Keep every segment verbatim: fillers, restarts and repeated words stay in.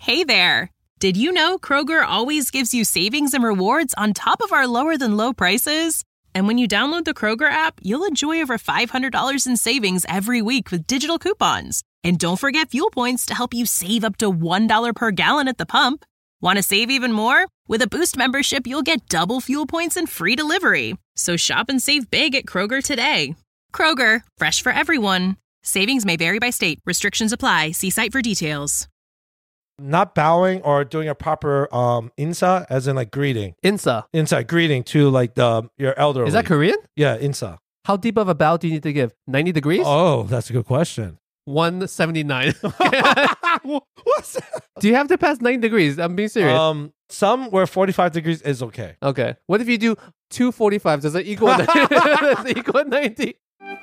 Hey there! Did you know Kroger always gives you savings and rewards on top of our lower-than-low prices? And when you download the Kroger app, you'll enjoy over five hundred dollars in savings every week with digital coupons. And don't forget fuel points to help you save up to one dollar per gallon at the pump. Want to save even more? With a Boost membership, you'll get double fuel points and free delivery. So shop and save big at Kroger today. Kroger, fresh for everyone. Savings may vary by state. Restrictions apply. See site for details. Not bowing or doing a proper um insa, as in like greeting. Insa. Insa, greeting to like the your elderly. Is that Korean? Yeah, insa. How deep of a bow do you need to give? ninety degrees? Oh, that's a good question. one seventy-nine. What's that? Do you have to pass ninety degrees? I'm being serious. Um, some where forty-five degrees is okay. Okay. What if you do two forty-fives? Does it equal, does it equal ninety?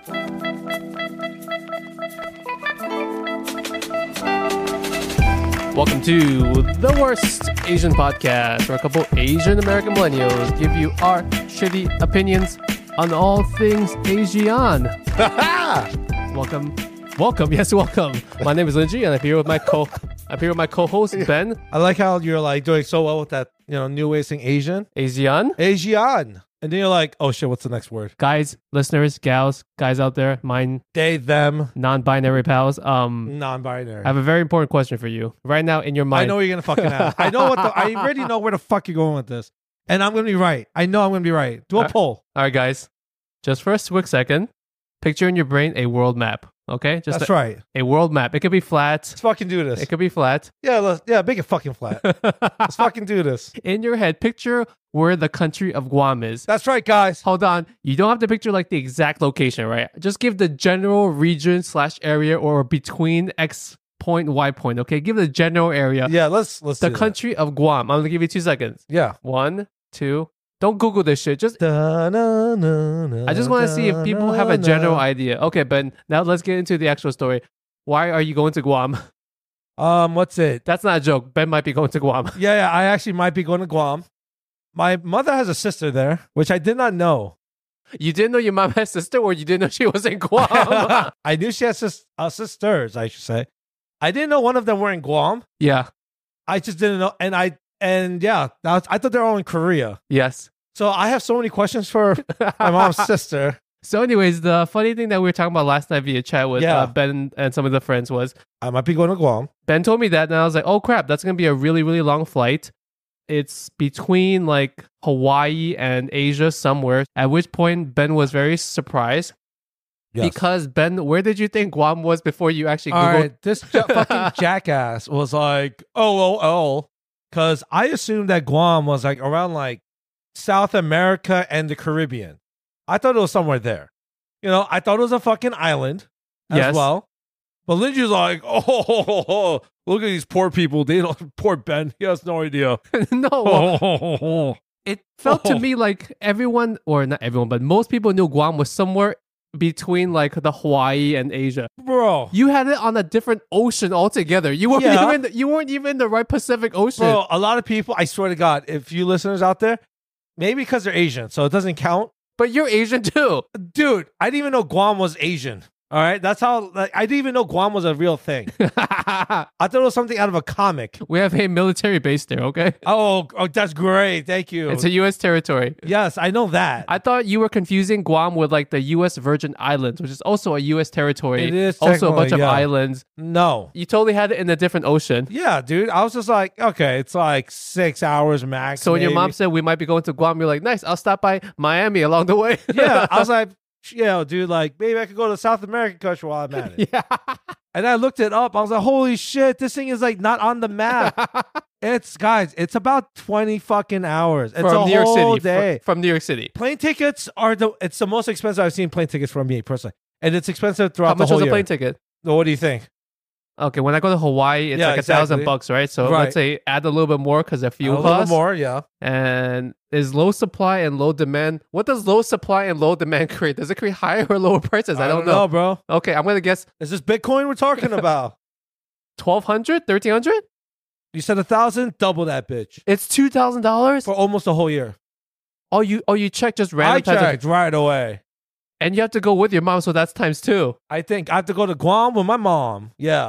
Welcome to The Worst Asian Podcast, where a couple Asian American millennials give you our shitty opinions on all things Asian. Welcome. Welcome. Yes, welcome. My name is Linji, and I'm here with my co I'm here with my co-host, Ben. I like how you're like doing so well with that, you know, new way of saying Asian. Asian. Asian. And then you're like, oh shit, what's the next word? Guys, listeners, gals, guys out there, mine, They, them, non-binary pals. Um, non-binary. I have a very important question for you. Right now in your mind. I know what you're gonna fucking ask. I know what the, I already know where the fuck you're going with this. And I'm gonna be right. I know I'm gonna be right. Do a Uh, poll. All right, guys. Just for a quick second, picture in your brain a world map. Okay? Just That's a, right. a world map. It could be flat. Let's fucking do this. It could be flat. Yeah, let's, yeah, make it fucking flat. Let's fucking do this. In your head, picture where the country of Guam is. That's right, guys. Hold on. You don't have to picture like the exact location, right? Just give the general region slash area or between X point, Y point. Okay? Give the general area. Yeah, let's let's The do country of Guam. I'm gonna give you two seconds. that. Yeah. One, two. Don't Google this shit. Just I I just want to see if people have a general idea. Okay, Ben. Now let's get into the actual story. Why are you going to Guam? Um, what's it? That's not a joke. Ben might be going to Guam. Yeah, yeah, I actually might be going to Guam. My mother has a sister there, which I did not know. You didn't know your mom had a sister, or you didn't know she was in Guam? I knew she had sis- uh, sisters, I should say. I didn't know one of them were in Guam. Yeah. I just didn't know, and I and yeah, that was, I thought they were all in Korea. Yes. So I have so many questions for my mom's sister. So, anyways, the funny thing that we were talking about last night via chat with Yeah. uh, Ben and some of the friends was I might be going to Guam. Ben told me that, and I was like, "Oh crap, that's gonna be a really, really long flight." It's between like Hawaii and Asia somewhere. At which point Ben was very surprised Yes. because Ben, where did you think Guam was before you actually All Googled? right, this ja- fucking jackass was like, oh, oh, oh. Because I assumed that Guam was like around like South America and the Caribbean. I thought it was somewhere there. You know, I thought it was a fucking island as Yes. well. But Lindsay's like, oh, ho, ho, ho, ho. Look at these poor people. They don't, poor Ben. He has no idea. No, Oh, ho, ho, ho. it felt to Oh. me like everyone, or not everyone, but most people knew Guam was somewhere between like the Hawaii and Asia. Bro. You had it on a different ocean altogether. You weren't Yeah. even you weren't even in the right Pacific Ocean. Bro, a lot of people, I swear to God, if you listeners out there, maybe because they're Asian, so it doesn't count. But you're Asian too. Dude, I didn't even know Guam was Asian. All right, that's how. Like, I didn't even know Guam was a real thing. I thought it was something out of a comic. We have a military base there, okay? Oh, oh, that's great. Thank you. It's a U S territory. yes, I know that. I thought you were confusing Guam with like the U S Virgin Islands, which is also a U S territory. It is also a bunch technically, of yeah. islands. no. You totally had it in a different ocean. Yeah, dude. I was just like, okay, it's like six hours max. So when your maybe. mom said we might be going to Guam, you're like, nice, I'll stop by Miami along the way. yeah, I was like, yeah, dude, like maybe I could go to South American country while I'm at it. yeah. And I looked it up. I was like, holy shit, this thing is like not on the map. It's guys, it's about twenty fucking hours. It's From a New York whole City. fr- day. From New York City. Plane tickets are the it's the most expensive I've seen plane tickets from me personally, and it's expensive throughout How much the whole was a year. plane ticket? What do you think? Okay, when I go to Hawaii, it's Yeah, like a exactly. thousand bucks, right? So Right. let's say add a little bit more because of fuel a little costs. more, yeah. And is low supply and low demand? What does low supply and low demand create? Does it create higher or lower prices? I, don't know. bro. Okay, I'm gonna guess Is this Bitcoin we're talking about? twelve hundred, thirteen hundred. You said a thousand, double that bitch It's two thousand dollars. for almost a whole year. Oh, you oh you check just random I times of- checked right away. and you have to go with your mom, so that's times two. I think I have to go to Guam with my mom. Yeah.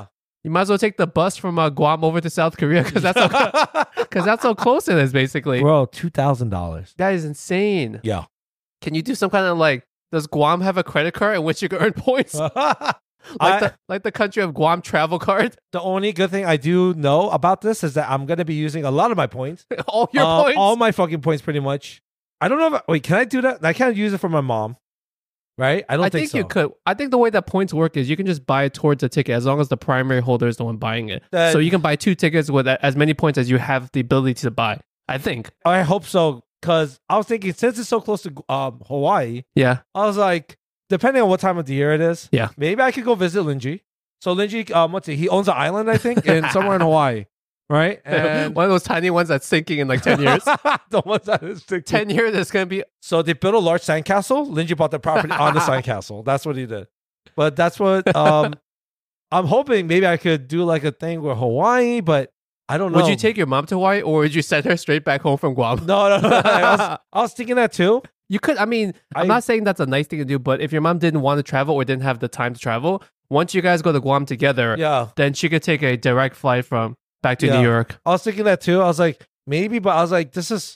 You might as well take the bus from uh, Guam over to South Korea because that's how, because that's how close it is, basically. Bro, two thousand dollars. That is insane. Yeah. Can you do some kind of like? Does Guam have a credit card in which you can earn points? like I, the like the country of Guam travel card. the only good thing I do know about this is that I'm gonna be using a lot of my points. all your Uh, points. All my fucking points, pretty much. I don't know if wait, can I do that? I can't use it for my mom, right? I don't I think, think so. you could. I think the way that points work is you can just buy it towards a ticket as long as the primary holder is the one buying it. That- so you can buy two tickets with a- as many points as you have the ability to buy. I think. I hope so, because I was thinking since it's so close to um, Hawaii, Yeah. I was like, depending on what time of the year it is, Yeah. maybe I could go visit Linji. So Linji, um, what's it? He owns an island, I think, in somewhere in Hawaii, right? And one of those tiny ones that's sinking in like ten years. the ones that is sticking. ten years, it's gonna be. So they built a large sandcastle. Linji bought the property on the sandcastle. That's what he did. But that's what um, I'm hoping. Maybe I could do like a thing with Hawaii, but I don't know. Would you take your mom to Hawaii, or would you send her straight back home from Guam? No, no, no. I was, I was thinking that too. You could. I mean, I'm I- not saying that's a nice thing to do, but if your mom didn't want to travel or didn't have the time to travel, once you guys go to Guam together, Yeah. then she could take a direct flight from back to Yeah. New York. I was thinking that too. I was like, maybe, but I was like, this is.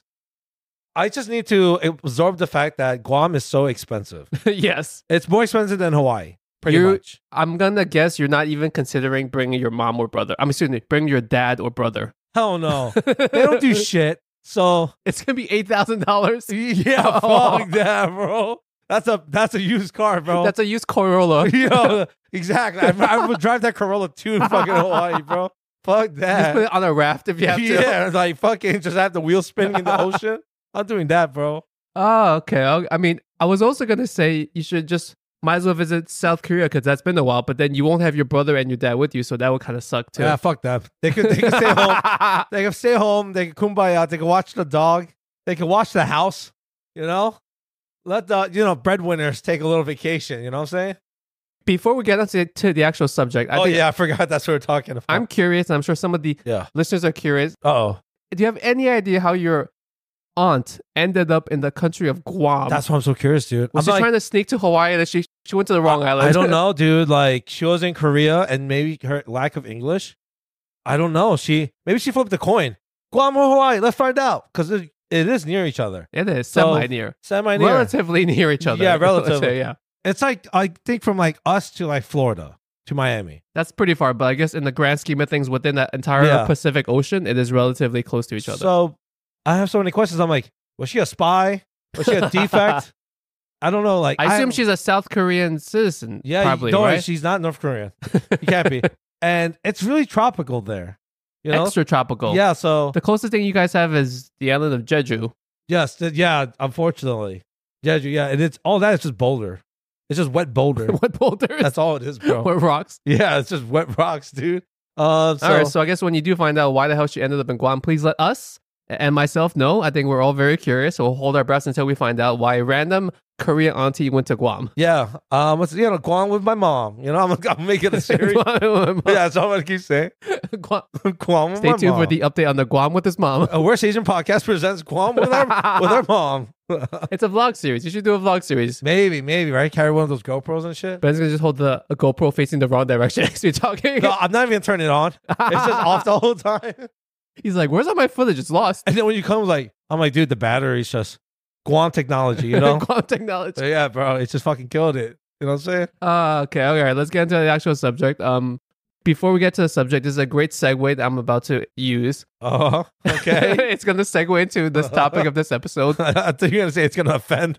I just need to absorb the fact that Guam is so expensive. Yes. It's more expensive than Hawaii, pretty You- much. I'm gonna guess you're not even considering bringing your mom or brother. I'm assuming bring your dad or brother. Hell no. They don't do shit. So It's gonna be eight thousand dollars. yeah, Oh. fuck that, bro. That's a that's a used car, bro. That's a used Corolla. Yo, exactly. I, I would drive that Corolla to fucking Hawaii, bro. Fuck Just put that. it on a raft if you have to. Yeah, like fucking just have the wheel spinning in the ocean. I'm doing that, bro. Oh, okay. I I mean, I was also gonna say you should just might as well visit South Korea because that's been a while. But then you won't have your brother and your dad with you, so that would kind of suck too. Yeah, fuck that. They could they could stay home. They can stay home. They can kumbaya. They can watch the dog. They can watch the house. You know, let the you know breadwinners take a little vacation. You know what I'm saying? Before we get onto to the actual subject, I oh think yeah, I forgot that's what we're talking about. I'm curious, and I'm sure some of the yeah. listeners are curious. Oh, Do you have any idea how your aunt ended up in the country of Guam? that's why I'm so curious, dude. Was I'm she like, trying to sneak to Hawaii and then she she went to the wrong island? I don't know, dude. Like she was in Korea, and maybe her lack of English. I don't know. She maybe she flipped the coin. Guam or Hawaii? Let's find out because it, it is near each other. It is So, semi near, Semi near. relatively near each other. Yeah, let's relatively. say, yeah, It's like I think from like us to like Florida to Miami. that's pretty far. But I guess in the grand scheme of things, within that entire Yeah. Pacific Ocean, it is relatively close to each other. So I have so many questions. I'm like, was she a spy? Was she a defect? I don't know. Like I assume I'm- she's a South Korean citizen. yeah, probably don't worry, right. she's not North Korean. You can't be. And it's really tropical there. You know? Extra tropical. Yeah. So The closest thing you guys have is the island of Jeju. yes, th- yeah. Unfortunately, Jeju. Yeah, and it's all that. It's just boulder. It's just wet boulder. What boulders? That's all it is, bro. What rocks? Yeah, it's just wet rocks, dude. Um, so, All right, so I guess when you do find out why the hell she ended up in Guam, please let us and myself know. I think we're all very curious, so we'll hold our breaths until we find out why a random Korean auntie went to Guam. yeah, um, it's, you know, Guam with my mom. You know, I'm, I'm making a series. yeah, that's all I'm gonna keep saying. Guam. Guam with Stay my tuned mom. for the update on the Guam with his mom. uh, Worst Asian Podcast presents Guam with our with our mom. It's a vlog series. You should do a vlog series. maybe, maybe right. Carry one of those GoPros and shit. Ben's gonna just hold the a GoPro facing the wrong direction as we're talking. No, I'm not even gonna turn it on. It's just off the whole time. He's like, "Where's all my footage? It's lost." And then when you come, like, I'm like, dude, the battery's just Guam technology, you know? Guam technology. So, yeah, bro, it just fucking killed it. You know what I'm saying? Uh, okay, all right. Let's get into the actual subject. Um, before we get to the subject, this is a great segue that I'm about to use. Oh, okay. It's going to segue into this topic of this episode. I thought you were gonna say it's gonna offend.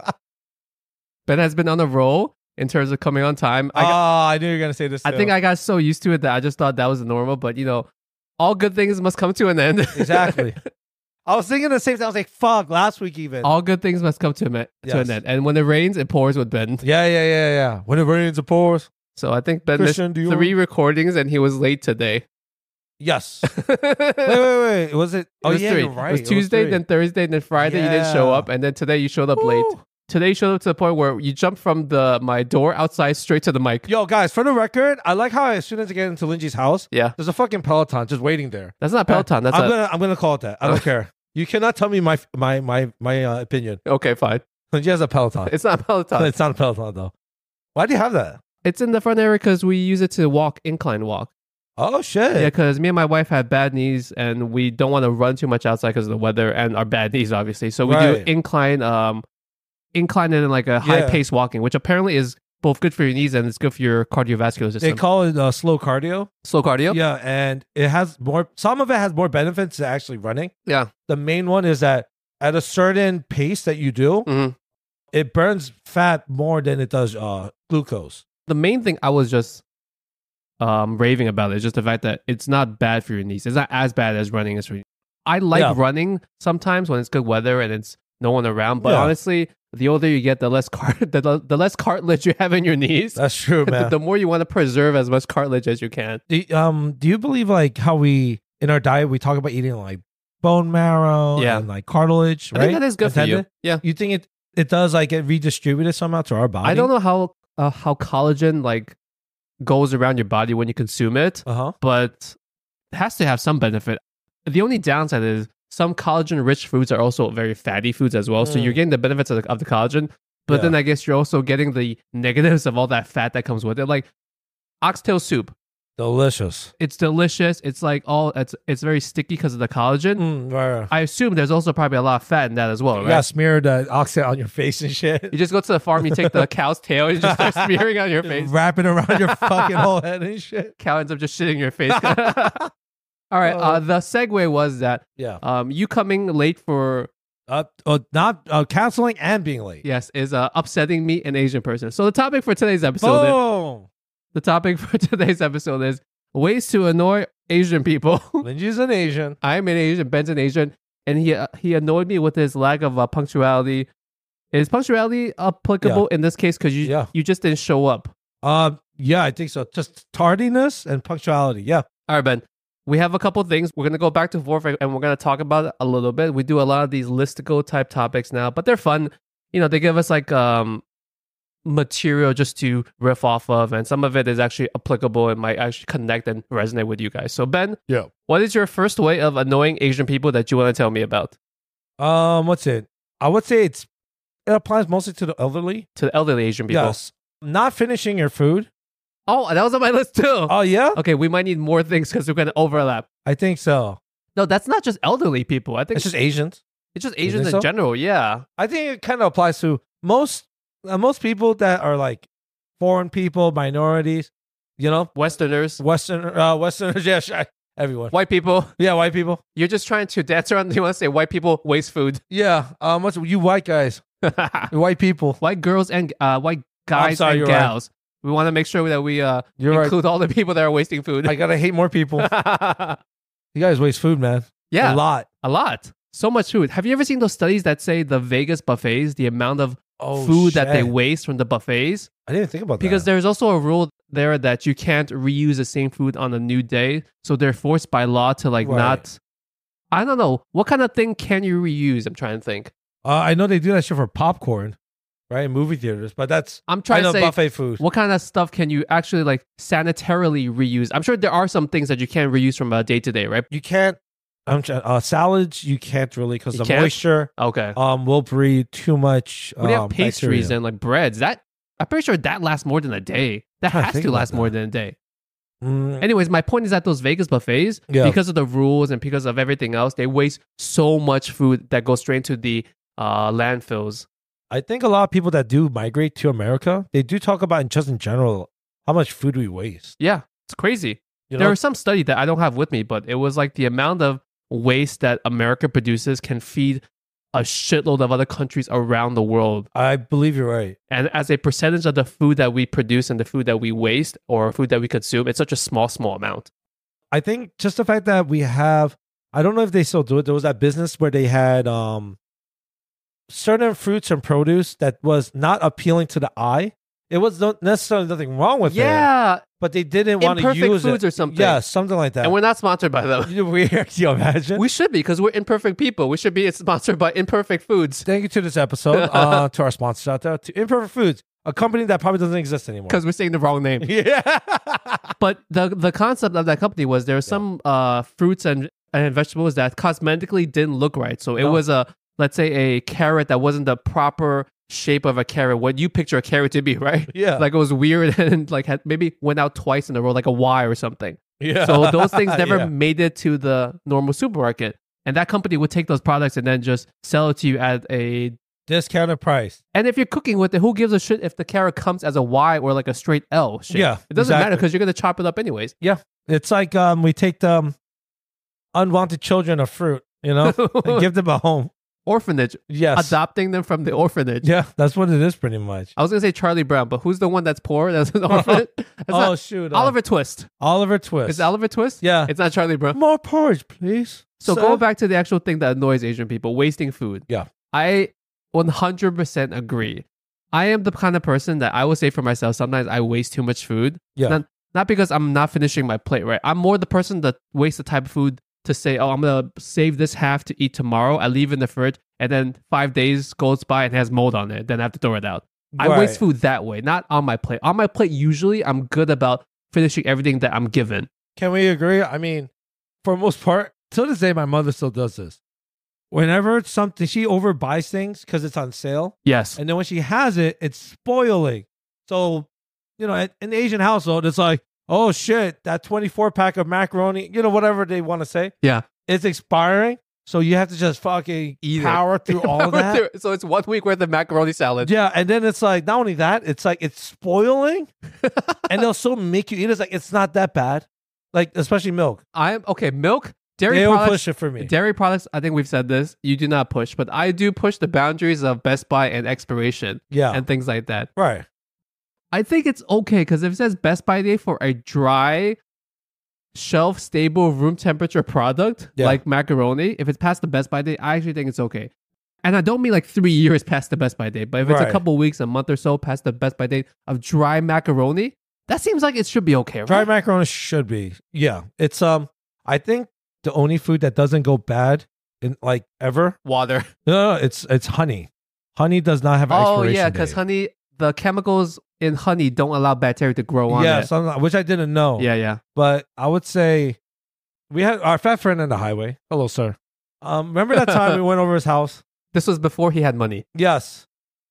Ben has been on a roll in terms of coming on time. I, oh, got, I knew you were gonna say this. I too. think I got so used to it that I just thought that was normal. But you know, all good things must come to an end. exactly. I was thinking the same thing. I was like, "Fuck!" Last week, even. all good things must come to, an- to Yes. an end. And when it rains, it pours with Ben. Yeah, yeah, yeah, yeah. When it rains, it pours. So I think Ben Christian missed Dior. three recordings and he was late today. Yes. wait, wait, wait, wait. Was it? Oh, it was yeah, three. you're right. It was Tuesday, three. then Thursday, then Friday. You didn't show Yeah. up, and then today you showed up late. Woo. Today you showed up to the point where you jumped from the my door outside straight to the mic. Yo, guys, for the record, I like how as soon as I get into Linji's house, Yeah, there's a fucking Peloton just waiting there. that's not Peloton. That's I'm a, gonna, I'm gonna call it that. I don't care. You cannot tell me my, my, my, my uh, opinion. okay, fine. Linji has a Peloton. It's not Peloton. It's not a Peloton though. Why do you have that? It's in the front area because we use it to walk, incline walk. Oh shit! Yeah, because me and my wife have bad knees, and we don't want to run too much outside because of the weather and our bad knees, obviously. So we Right. do incline, um, incline and like a high Yeah. pace walking, which apparently is both good for your knees and it's good for your cardiovascular system. They call it uh, slow cardio. Slow cardio. Yeah, and it has more. Some of it has more benefits than actually running. Yeah. The main one is that at a certain pace that you do, Mhm. it burns fat more than it does uh, glucose. The main thing I was just um, raving about is just the fact that it's not bad for your knees. It's not as bad as running is for you. I like Yeah. running sometimes when it's good weather and it's no one around. But Yeah. honestly, the older you get, the less car- the, the less cartilage you have in your knees. That's true, the, man. the more you want to preserve as much cartilage as you can. do, um, do you believe like how we in our diet we talk about eating like bone marrow Yeah. and like cartilage, I right? think that is good for you. Intended? Yeah. You think it it does like get redistributed somehow to our body? I don't know how uh, how collagen like goes around your body when you consume it, Uh huh. but it has to have some benefit. The only downside is some collagen-rich foods are also very fatty foods as well. So Mm. you're getting the benefits of the, of the collagen, but Yeah. then I guess you're also getting the negatives of all that fat that comes with it. Like oxtail soup, Delicious. it's delicious. It's like all it's it's very sticky because of the collagen. Mm, right. I assume there's also probably a lot of fat in that as well, You right? gotta smear the oxide on your face and shit. You just go to the farm, you take the cow's tail, and you just start smearing on your face. Wrap it around your fucking whole head and shit. Cow ends up just shitting your face. All right. Uh, the segue was that Yeah. um, you coming late for Uh, uh not uh, canceling and being late. yes is uh, upsetting me, an Asian person. So the topic for today's episode, Boom. the topic for today's episode is ways to annoy Asian people. Linji's an Asian. I'm an Asian, Ben's an Asian, and he uh, he annoyed me with his lack of uh, punctuality. Is punctuality applicable in this case? Because you Yeah. you just didn't show up. Um, yeah, I think so. Just tardiness and punctuality. Yeah. All right, Ben. We have a couple things. We're gonna go back to forth and we're gonna talk about it a little bit. We do a lot of these listicle type topics now, but they're fun. You know, they give us like um material just to riff off of, and some of it is actually applicable and might actually connect and resonate with you guys. So Ben, Yeah. what is your first way of annoying Asian people that you want to tell me about? Um, what's it? I would say it's it applies mostly to the elderly. To the elderly Asian people. Yes. Not finishing your food. Oh, that was on my list too. Oh yeah, Okay, we might need more things because we're gonna overlap. I think so. No, that's not just elderly people. I think It's just Asians. it's just You Asians think in so? general. Yeah. I think it kind of applies to most uh, most people that are like foreign people, minorities. You know, Westerners, Western uh, Westerners. Yeah, sure. Everyone. white people. Yeah, white people. You're just trying to dance around. You want to say white people waste food. Yeah. Um, what's you white guys? You white people. White girls and uh, white guys sorry, and you're right. gals. We want to make sure that we uh, You're right. include all the people that are wasting food. I gotta hate more people. You guys waste food, man. yeah, A lot. a lot. So much food. Have you ever seen those studies that say the Vegas buffets, the amount of Oh, food that they shit. waste from the buffets? I didn't think about Because that. there's also a rule there that you can't reuse the same food on a new day. So they're forced by law to like Right. not. I don't know. What kind of thing can you reuse? I'm trying to think. Uh, I know they do that shit for popcorn, right? In movie theaters, but that's I'm I trying know to say buffet food. what kind of stuff can you actually like sanitarily reuse? I'm sure there are some things that you can reuse from a day to day, right? You can't. I'm trying- uh, salads. You can't really because You the can't? moisture Okay. um will breed too much. What do you um, have pastries bacteria. and like breads? That I'm pretty sure that lasts more than a day. That Trying to has think to about last more that. than a day. Mm, Anyways, my point is that those Vegas buffets, Yeah. because of the rules and because of everything else, they waste so much food that goes straight into the uh, landfills. I think a lot of people that do migrate to America, they do talk about in just in general how much food we waste. Yeah, it's crazy. You There know, was some study that I don't have with me, but it was like the amount of waste that America produces can feed a shitload of other countries around the world. I believe you're right. And as a percentage of the food that we produce and the food that we waste or food that we consume, it's such a small, small amount. I think just the fact that we have, I don't know if they still do it. There was that business where they had um certain fruits and produce that was not appealing to the eye. It was not necessarily nothing wrong with it, Yeah. but they didn't want to Imperfect use foods it or something. Yeah, something like that. And we're not sponsored by them. You're weird. Can you imagine? We should be because we're imperfect people. We should be sponsored by Imperfect Foods Thank you to this episode, uh, to our sponsors out there, to Imperfect Foods, a company that probably doesn't exist anymore. because we're saying the wrong name. Yeah. But the the concept of that company was there were some uh, fruits and, and vegetables that cosmetically didn't look right. So it No. was a, let's say, a carrot that wasn't the proper shape of a carrot, what you picture a carrot to be, right? Yeah. Like it was weird and like had maybe went out twice in a row, like a Y or something. Yeah. So those things never Yeah. made it to the normal supermarket. And that company would take those products and then just sell it to you at a... Discounted price. And if you're cooking with it, who gives a shit if the carrot comes as a Y or like a straight L shape? Yeah, It doesn't matter exactly. because you're going to chop it up anyways. Yeah. It's like um, we take the um, unwanted children of fruit, you know, and give them a home. Orphanage. Yes. Adopting them from the orphanage. Yeah, that's what it is pretty much. I was going to say Charlie Brown, but who's the one that's poor? That's an orphan? That's oh, not- shoot. uh, Oliver Twist. Oliver Twist. Is it Oliver Twist? Yeah. It's not Charlie Brown. More porridge, please. So sir. going back to the actual thing that annoys Asian people, wasting food. Yeah. I one hundred percent agree. I am the kind of person that I will say for myself, sometimes I waste too much food. Yeah. Not, not because I'm not finishing my plate, right? I'm more the person that wastes the type of food to say, oh, I'm going to save this half to eat tomorrow. I leave it in the fridge and then five days goes by and it has mold on it. Then I have to throw it out. I Right. waste food that way, not on my plate. On my plate, usually I'm good about finishing everything that I'm given. Can we agree? I mean, for the most part, till this day, my mother still does this. Whenever it's something, she overbuys things because it's on sale. Yes. And then when she has it, it's spoiling. So, you know, in an Asian household, it's like, oh shit, that twenty-four pack of macaroni, you know, whatever they want to say, Yeah. it's expiring. So you have to just fucking Eat it. power through all of that. So it's one week worth of macaroni salad. Yeah, and then it's like, not only that, it's like it's spoiling, and they'll still make you eat it. It's like, it's not that bad. Like, especially milk. I'm okay. Milk, dairy They will products. push it for me. Dairy products, I think we've said this. You do not push, but I do push the boundaries of Best Buy and expiration Yeah, and things like that. right. I think it's okay because if it says Best By date for a dry, shelf stable, room temperature product Yeah. like macaroni, if it's past the Best By date, I actually think it's okay. And I don't mean like three years past the Best By date, but if it's Right. a couple weeks, a month or so past the Best By date of dry macaroni, that seems like it should be okay, right? Dried macaroni should be. Yeah, it's um. I think the only food that doesn't go bad in like ever. Water. No, no, it's it's honey. Honey does not have an Oh expiration yeah, because date. honey, the chemicals in honey don't allow bacteria to grow on Yeah, it. something which I didn't know. Yeah, yeah. But I would say we had our fat friend on the highway. Hello, sir. Um, remember that time we went over his house? This was before he had money. Yes.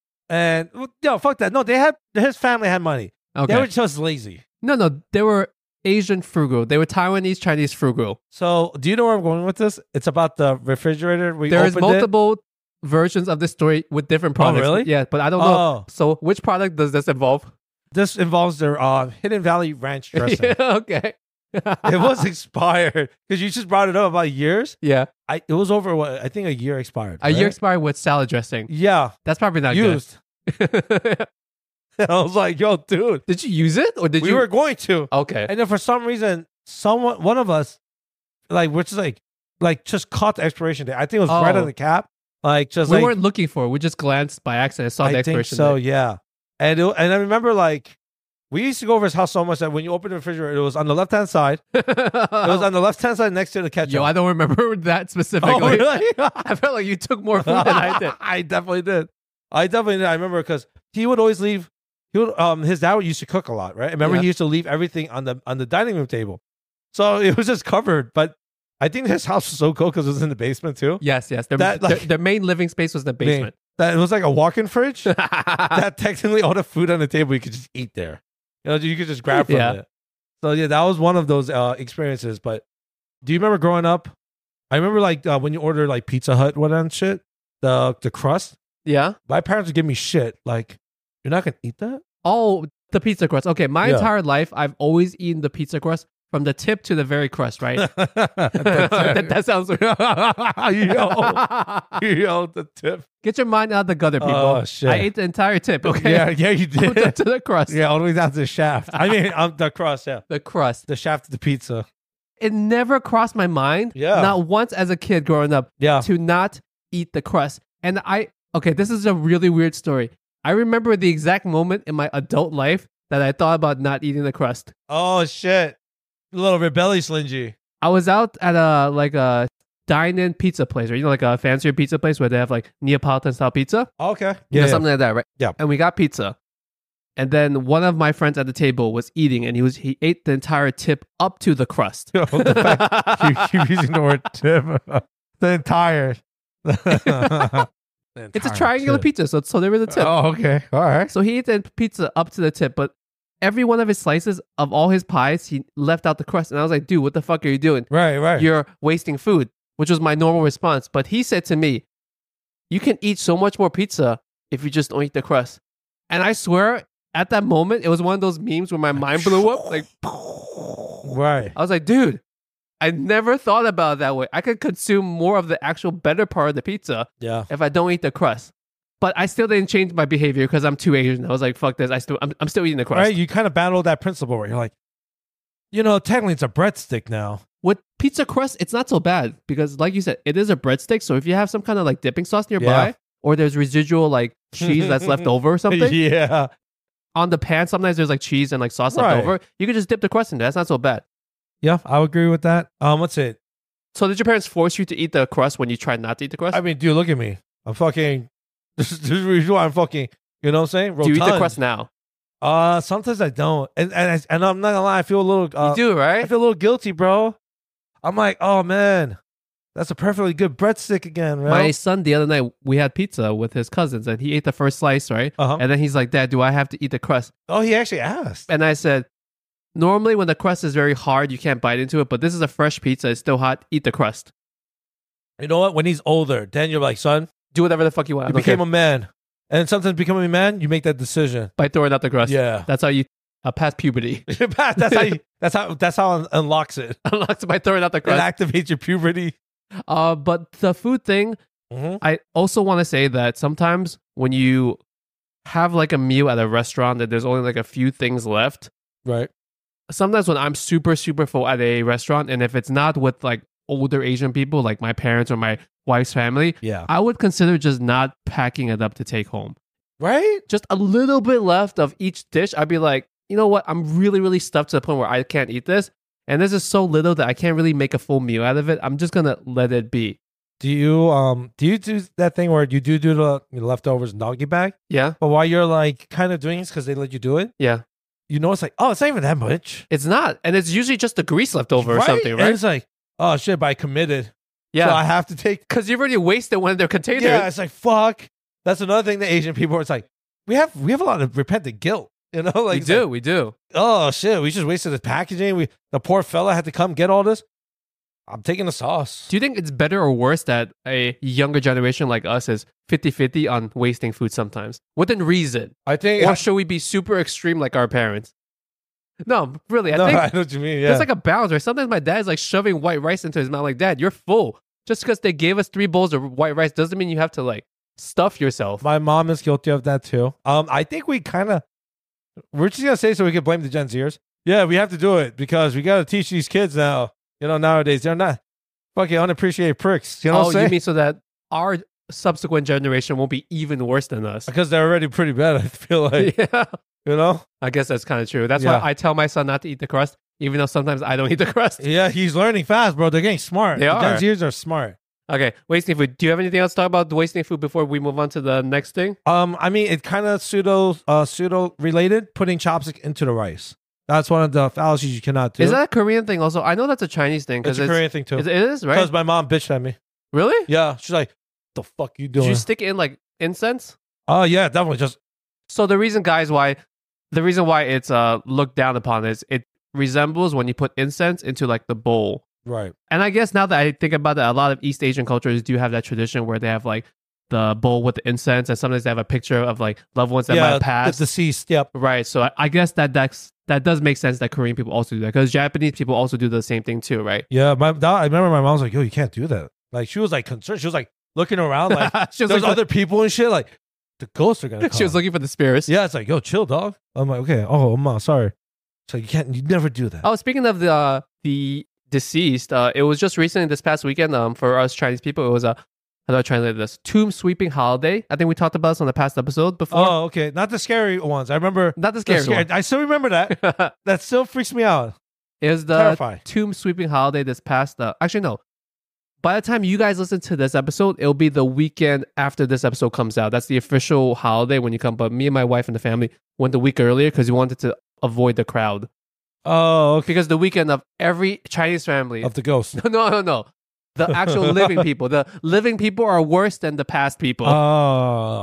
And well, yo, fuck that. No, they had his family had money. Okay. They were just lazy. No, no, they were Asian frugal. They were Taiwanese, Chinese frugal. So, do you know where I'm going with this? It's about the refrigerator. We There's opened it. multiple versions of this story with different products. really? Yeah, but I don't know. Oh, So, which product does this involve? this involves their uh, Hidden Valley Ranch dressing. Yeah, okay. It was expired because you just brought it up about years. Yeah, I it was over what I think a year expired. a year right? expired with salad dressing. Yeah, That's probably not used. good. I was like, yo, dude, Did you use it or did we you? were going to, Okay. and then for some reason, someone, one of us, like, which is like, like just caught the expiration date. I think it was right Oh. on the cap. Like, just We like weren't looking for it. We just glanced by accident, saw the I think expiration so. date. Yeah, and it, and I remember like. We used to go over his house so much that when you open the refrigerator, it was on the left hand side. It was on the left hand side next to the ketchup. Yo, I don't remember that specifically. Oh, really? I felt like you took more food than I did. I definitely did. I definitely did. I remember because he would always leave. He would, um, his dad used to cook a lot, right? Remember, Yeah. he used to leave everything on the on the dining room table, so it was just covered. But I think his house was so cool because it was in the basement too. Yes, yes. Their, That, like- their, their main living space was the basement. That it was like a walk-in fridge. That technically all the food on the table you could just eat there. You know, you could just grab from Yeah. it. So yeah, that was one of those uh, experiences. But do you remember growing up? I remember like uh, when you order like Pizza Hut, what and shit, the the crust. Yeah. My parents would give me shit like, "You're not gonna eat that." Oh, the pizza crust. Okay, my Yeah. entire life, I've always eaten the pizza crust from the tip to the very crust, right? that, that, that sounds yo, yo, the tip. Get your mind out of the gutter, people. Oh, shit. I ate the entire tip, okay? Yeah, yeah, you to, did. to the crust. Yeah, all the way down to the shaft. I mean, um, the crust. Yeah, The crust. the shaft of the pizza. It never crossed my mind, Yeah. not once as a kid growing up, Yeah. to not eat the crust. And I, okay, this is a really weird story. I remember the exact moment in my adult life that I thought about not eating the crust. Oh shit, a little rebellious, Linji. I was out at a like a dine-in pizza place, or you know, like a fancier pizza place where they have like Neapolitan style pizza, Okay. you know, something like that, right? Yeah. And we got pizza, and then one of my friends at the table was eating, and he was he ate the entire tip up to the crust. Yo, the fact you keep using the word tip. The entire. The It's a entire triangular tip. pizza, so so there was a tip. Oh, okay. All right. So he ate the pizza up to the tip, but every one of his slices of all his pies, he left out the crust. And I was like, dude, what the fuck are you doing? Right, right. You're wasting food, which was my normal response. But he said to me, you can eat so much more pizza if you just don't eat the crust. And I swear, at that moment, it was one of those memes where my mind blew up. Like, right. I was like, dude, I never thought about it that way. I could consume more of the actual better part of the pizza Yeah. if I don't eat the crust. But I still didn't change my behavior because I'm too Asian. I was like, fuck this. I still, I'm, I'm still eating the crust. Right. You kind of battle that principle where you're like, you know, technically it's a breadstick now. With pizza crust, it's not so bad because, like you said, it is a breadstick. So if you have some kind of like dipping sauce nearby, Yeah. or there's residual like cheese that's left over or something Yeah. on the pan, sometimes there's like cheese and like sauce Right. left over. You can just dip the crust in there. That's not so bad. Yeah, I would agree with that. Um, what's it? So did your parents force you to eat the crust when you tried not to eat the crust? I mean, dude, look at me. I'm fucking. This is the reason why I'm fucking. You know what I'm saying? Do you eat the Rotund. crust now? Uh, sometimes I don't, and and I, and I'm not gonna lie. I feel a little. Uh, you do, I right? feel a little guilty, bro. I'm like, oh man, that's a perfectly good breadstick again, right? My son, the other night, we had pizza with his cousins, and he ate the first slice, right? Uh-huh. And then he's like, Dad, do I have to eat the crust? Oh, he actually asked. And I said, normally when the crust is very hard, you can't bite into it, but this is a fresh pizza. It's still hot. Eat the crust. You know what? When he's older, then you're like, son, Do whatever the fuck you want. I you don't became care. a man, and sometimes becoming a man, you make that decision. By throwing out the crust. Yeah. That's how you uh, pass puberty. that's how. You, that's how. That's how it unlocks it. Unlocks by throwing out the It crust. activates your puberty. Uh, but the food thing, Mm-hmm. I also want to say that sometimes when you have like a meal at a restaurant that there's only like a few things left, Right. sometimes when I'm super, super full at a restaurant, and if it's not with like older Asian people, like my parents or my wife's family, Yeah. I would consider just not packing it up to take home. Right. Just a little bit left of each dish. I'd be like, you know what? I'm really, really stuffed to the point where I can't eat this. And this is so little that I can't really make a full meal out of it. I'm just going to let it be. Do you um do you do that thing where you do do the leftovers in doggy bag? Yeah. But while you're like kind of doing this because they let you do it, Yeah. you know it's like, oh, it's not even that much. It's not. And it's usually just the grease left over or Right? something, And right? it's like, oh shit, but I committed. Yeah. So I have to take. Because you've already wasted one of their containers. Yeah, it's like fuck. That's another thing that Asian people. It's like we have we have a lot of repentant guilt. You know, like we it's do. like, we do. oh shit, we just wasted the packaging. We the poor fella had to come get all this. I'm taking the sauce. Do you think it's better or worse that a younger generation like us is fifty-fifty on wasting food sometimes? Within reason. I think. Or should we be super extreme like our parents? No, really. I no, think I know what you mean. Yeah. there's like a balance, right? Sometimes my dad's like shoving white rice into his mouth. Like, Dad, you're full. Just because they gave us three bowls of white rice doesn't mean you have to like stuff yourself. My mom is guilty of that too. Um, I think we kind of we're just gonna say so we can blame the Gen Zers. Yeah, we have to do it because we got to teach these kids now. You know, nowadays they're not fucking unappreciated pricks. You know Oh, what I'm saying? you mean so that our subsequent generation won't be even worse than us? Because they're already pretty bad. I feel like Yeah, you know. I guess that's kind of true. That's Yeah. why I tell my son not to eat the crust, even though sometimes I don't eat the crust. Yeah, he's learning fast, bro. They're getting smart. They the are. Gen Zers are smart. Okay, wasting food. Do you have anything else to talk about wasting food before we move on to the next thing? Um, I mean, it kind of pseudo uh pseudo related. Putting chopstick into the rice. That's one of the fallacies you cannot do. Is that a Korean thing also? I know that's a Chinese thing. It's because a Korean thing too. It is, right? Because my mom bitched at me. Really? Yeah, she's like, "The fuck you Did doing?" you stick in like incense? Oh yeah, definitely. Just So the reason, guys, why the reason why it's uh looked down upon is it resembles when you put incense into like the bowl. right. And I guess now that I think about it, a lot of East Asian cultures do have that tradition where they have like the bowl with the incense, and sometimes they have a picture of like loved ones that might yeah, have passed. the deceased. Yep. Right. So I, I guess that that's, that does make sense that Korean people also do that because Japanese people also do the same thing too, right? Yeah, my that, I remember my mom was like, "Yo, you can't do that." Like she was like concerned. She was like looking around, like she was there's like, other people and shit. Like the ghosts are gonna come. she was looking for the spirits. Yeah, it's like, "Yo, chill, dog." I'm like, "Okay, oh, mom, sorry." So you can't, you never do that. Oh, speaking of the uh, the deceased, uh, it was just recently this past weekend. Um, for us Chinese people, it was a how do I translate this? Tomb sweeping holiday. I think we talked about this on the past episode before. Oh, okay, not the scary ones. I remember Not the the scary scary- one. I still remember that. That still freaks me out. It was the Terrifying. tomb sweeping holiday this past. Uh, actually, no. By the time you guys listen to this episode, it'll be the weekend after this episode comes out. That's the official holiday when you come. But me and my wife and the family went the week earlier because we wanted to avoid the crowd. Oh, okay. Because the weekend of every Chinese family. Of the ghost. no, no, no. The actual living people. The living people are worse than the past people. Oh,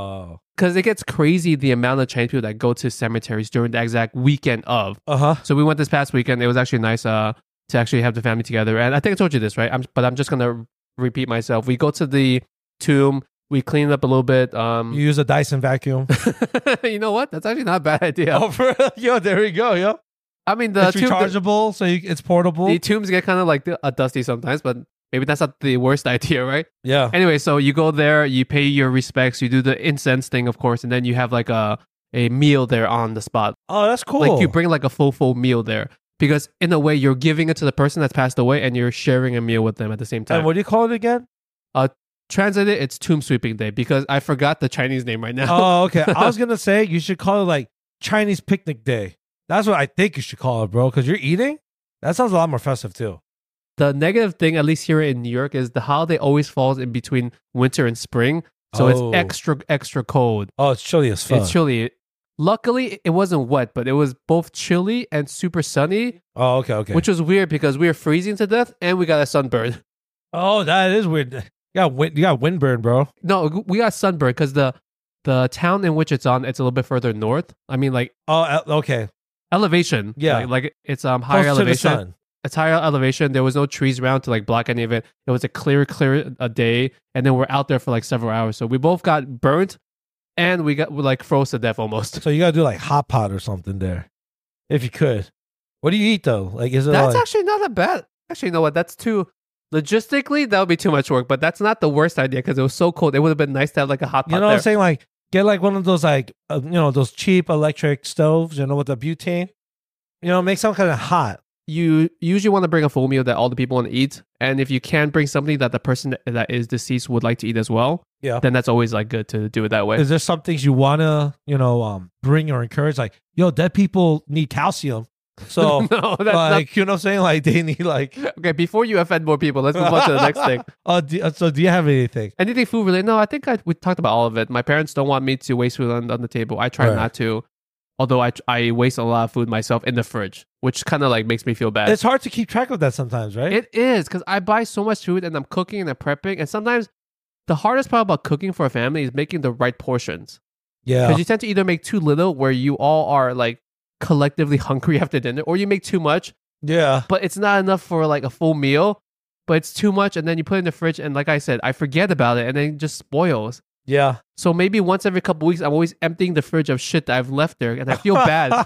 because it gets crazy the amount of Chinese people that go to cemeteries during the exact weekend of. Uh huh. So we went this past weekend. It was actually nice uh, to actually have the family together. And I think I told you this, right? I'm, but I'm just going to repeat myself. We go to the tomb. We clean it up a little bit. Um, You use a Dyson vacuum. you know what? That's actually not a bad idea. Oh, for real? Yo, there we go, yo. I mean, the It's tomb, the, rechargeable, so you, it's portable. the tombs get kind of like uh, dusty sometimes, but maybe that's not the worst idea, right? Yeah. Anyway, so you go there, you pay your respects, you do the incense thing, of course, and then you have like a, a meal there on the spot. Oh, that's cool. Like you bring like a full, full meal there. Because in a way, you're giving it to the person that's passed away and you're sharing a meal with them at the same time. And what do you call it again? Translated, it's Tomb Sweeping Day because I forgot the Chinese name right now. Oh, okay. I was going to say you should call it like Chinese Picnic Day. That's what I think you should call it, bro, because you're eating. That sounds a lot more festive, too. The negative thing, at least here in New York, is the holiday always falls in between winter and spring. So Oh. it's extra, extra cold. Oh, it's chilly as fuck. It's chilly. Luckily, it wasn't wet, but it was both chilly and super sunny, Oh, okay, okay. which was weird because we were freezing to death and we got a sunburn. Oh, that is weird. You got, wind, you got windburn, bro. No, we got sunburn because the the town in which it's on, it's a little bit further north. I mean, like Oh, el- okay. elevation. Yeah. Like, like it's um higher Close to the elevation. sun. It's higher elevation. There was no trees around to like block any of it. It was a clear, clear a day, and then we're out there for like several hours. So we both got burnt, and we got we like froze to death almost. So you got to do like hot pot or something there, if you could. What do you eat, though? Like, is it That's like... actually not a bad. Actually, you know what? That's too logistically that would be too much work. But that's not the worst idea because it was so cold. It would have been nice to have like a hot pot You know what there. I'm saying? Like, get like one of those like, uh, you know, those cheap electric stoves, you know, with the butane. You know, make something kind of hot. You usually want to bring a full meal that all the people want to eat, and if you can bring something that the person that is deceased would like to eat as well, Yeah. then that's always like good to do it that way. Is there some things you want to, you know, um, bring or encourage? Like, yo, dead people need calcium. So, no, that's like, you know what I'm saying? Like, they need like... not okay. Before you offend more people, let's move on to the next thing. Oh, do, uh, so do you have anything? Anything food related? No, I think I, we talked about all of it. My parents don't want me to waste food on, on the table. I try Right. not to, although I I waste a lot of food myself in the fridge, which kind of like makes me feel bad. It's hard to keep track of that sometimes, right? It is because I buy so much food and I'm cooking and I'm prepping, and sometimes the hardest part about cooking for a family is making the right portions yeah. because you tend to either make too little where you all are like collectively hungry after dinner, or you make too much, Yeah. but it's not enough for like a full meal, but it's too much, and then you put it in the fridge, and like I said, I forget about it, and then it just spoils. Yeah. So maybe once every couple weeks, I'm always emptying the fridge of shit that I've left there, and I feel bad.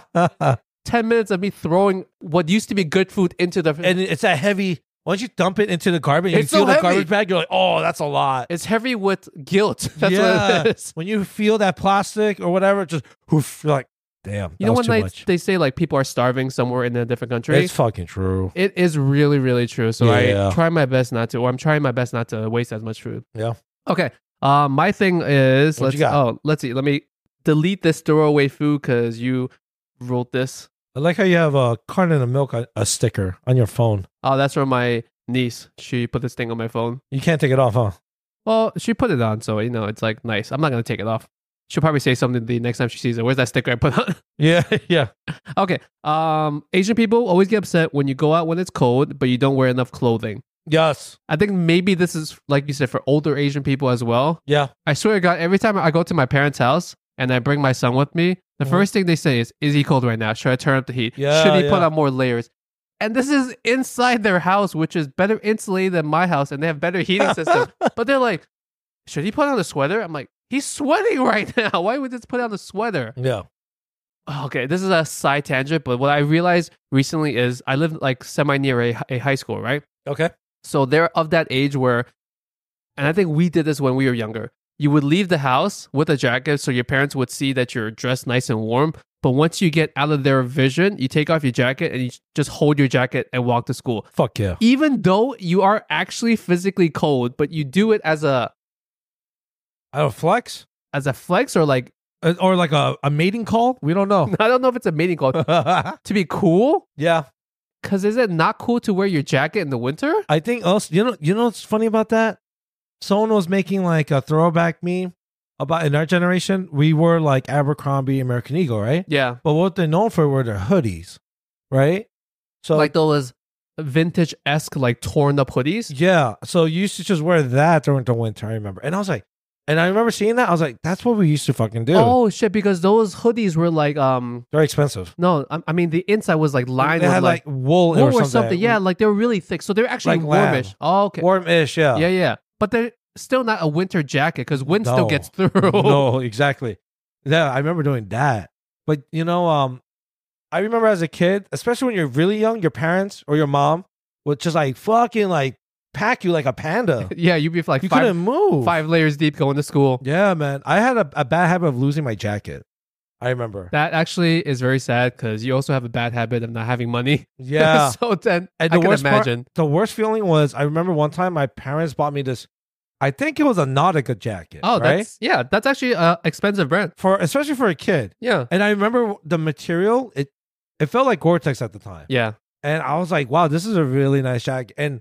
Ten minutes of me throwing what used to be good food into the And it's that heavy. Once you dump it into the garbage, you It's feel so the heavy. garbage bag, you're like, oh, that's a lot. It's heavy with guilt. That's yeah. what it is. When you feel that plastic or whatever, it just oof, you're like, damn, that You know was when too they, much. they say like people are starving somewhere in a different country? It's fucking true. It is really, really true. So Yeah. I try my best not to, or I'm trying my best not to waste as much food. Yeah. Okay. Um, my thing is, What let's you got? oh, let's see. Let me delete this throwaway food because you wrote this. I like how you have a carton of milk, a, a sticker on your phone. Oh, that's from my niece. She put this thing on my phone. You can't take it off, huh? Well, she put it on, so you know it's like nice. I'm not gonna take it off. She'll probably say something the next time she sees it. Where's that sticker I put on? Yeah, yeah. Okay. Um, Asian people always get upset when you go out when it's cold, but you don't wear enough clothing. Yes. I think maybe this is like you said for older Asian people as well. Yeah. I swear to God, every time I go to my parents' house and I bring my son with me, the Mhm. first thing they say is, "Is he cold right now? Should I turn up the heat? Yeah, Should he put yeah. on more layers?" And this is inside their house, which is better insulated than my house, and they have better heating system. But they're like, "Should he put on a sweater?" I'm like, "He's sweating right now. Why would he just put on a sweater?" Yeah. Okay, this is a side tangent, but what I realized recently is I live like semi near a, a high school, right? Okay. So they're of that age where, and I think we did this when we were younger. You would leave the house with a jacket so your parents would see that you're dressed nice and warm. But once you get out of their vision, you take off your jacket and you just hold your jacket and walk to school. Fuck yeah. Even though you are actually physically cold, but you do it as a I don't flex? as a flex or like, Uh, Or like a, a mating call? We don't know. I don't know if it's a mating call, to be cool. Yeah. Because is it not cool to wear your jacket in the winter? I think also, you know, you know what's funny about that? Someone was making like a throwback meme about in our generation, we were like Abercrombie, American Eagle, right? Yeah. But what they're known for were their hoodies, right? So Like those vintage-esque, like torn up hoodies. yeah, so you used to just wear that during the winter. I remember, and I was like, And I remember seeing that. I was like, that's what we used to fucking do. Oh shit! Because those hoodies were like um. Very expensive. No, I, I mean the inside was like lined They with had like, like, wool, wool or or something. something. Yeah, like they were really thick, so they're actually Like lamb. warmish. Oh, okay. Warm-ish, yeah. Yeah, yeah. But they're still not a winter jacket because wind No. still gets through. No, exactly. Yeah, I remember doing that. But you know, um, I remember as a kid, especially when you're really young, your parents or your mom would just like fucking like pack you like a panda. Yeah, you'd be like You five, couldn't move. five layers deep going to school. Yeah, man. I had a, a bad habit of losing my jacket. I remember. That actually is very sad because you also have a bad habit of not having money. Yeah. so then And I the can worst part- imagine. The worst feeling was I remember one time my parents bought me this. I think it was a Nautica jacket. Oh, right? that's yeah, that's actually a expensive brand. for especially for a kid. Yeah, And I remember the material. It it felt like Gore-Tex at the time. yeah. And I was like, wow, this is a really nice jacket. And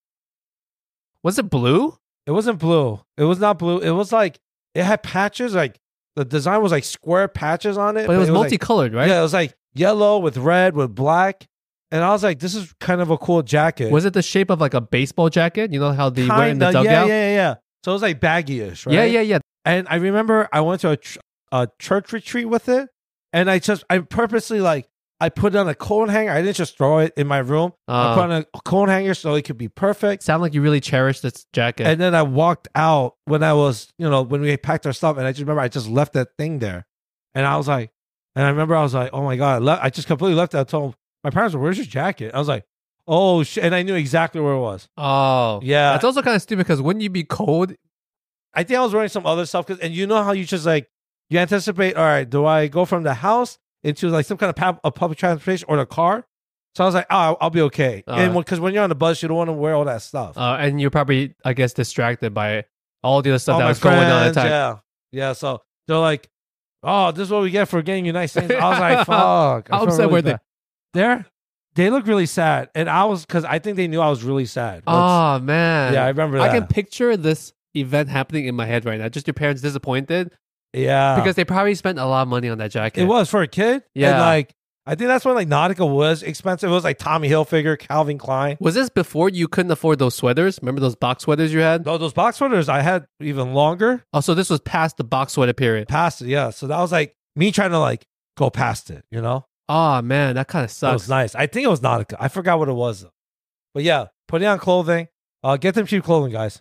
Was it blue? it wasn't blue. It was not blue. It was like it had patches. Like the design was like square patches on it. But it was like- multicolored, right? Yeah, it was like yellow with red with black. And I was like, this is kind of a cool jacket. Was it the shape of like a baseball jacket? You know how they wear in the Kinda, dugout? yeah, yeah, yeah, yeah. So it was like baggy-ish, right? yeah, yeah, yeah. And I remember I went to a, ch- a church retreat with it, and I just I purposely like I put it on a coat hanger. I didn't just throw it in my room. I Uh, put it on a coat hanger so it could be perfect. sound like you really cherish this jacket. And then I walked out when I was, you know, when we packed our stuff, and I just remember I just left that thing there, and I was like, and I remember I was like, oh my god, I, left, I just completely left it. I told my parents, "Where's your jacket?" I was like, oh shit, and I knew exactly where it was. oh, Yeah. That's also kind of stupid because wouldn't you be cold? I think I was wearing some other stuff, 'cause- and you know how you just like you anticipate. All right, do I go from the house into like some kind of pub- of public transportation or the car? So I was like, oh, I'll, I'll be okay. Uh, and because when you're on the bus, you don't want to wear all that stuff. Uh, and you're probably, I guess, distracted by all the other stuff All that my was going on at the friends, time. Yeah, yeah. So they're like, oh, this is what we get for getting you nice things. I was like, fuck. I How felt upset really were they? bad. They're they look really sad, and I was because I think they knew I was really sad. That's- Oh man, yeah, I remember I that. can picture this event happening in my head right now. Just your parents disappointed yeah, because they probably spent a lot of money on that jacket. it was for a kid. Yeah. and like I think that's when like Nautica was expensive. It was like Tommy Hilfiger, Calvin Klein. Was this before you couldn't afford those sweaters? Remember those box sweaters you had? No, those box sweaters I had even longer Oh, so this was past the box sweater period. past it. Yeah, so that was like me trying to like go past it. You know, Oh man, that kind of it sucks. was nice. I think it was Nautica. I forgot what it was, though. But yeah, putting on clothing. Uh, get them cheap clothing, guys.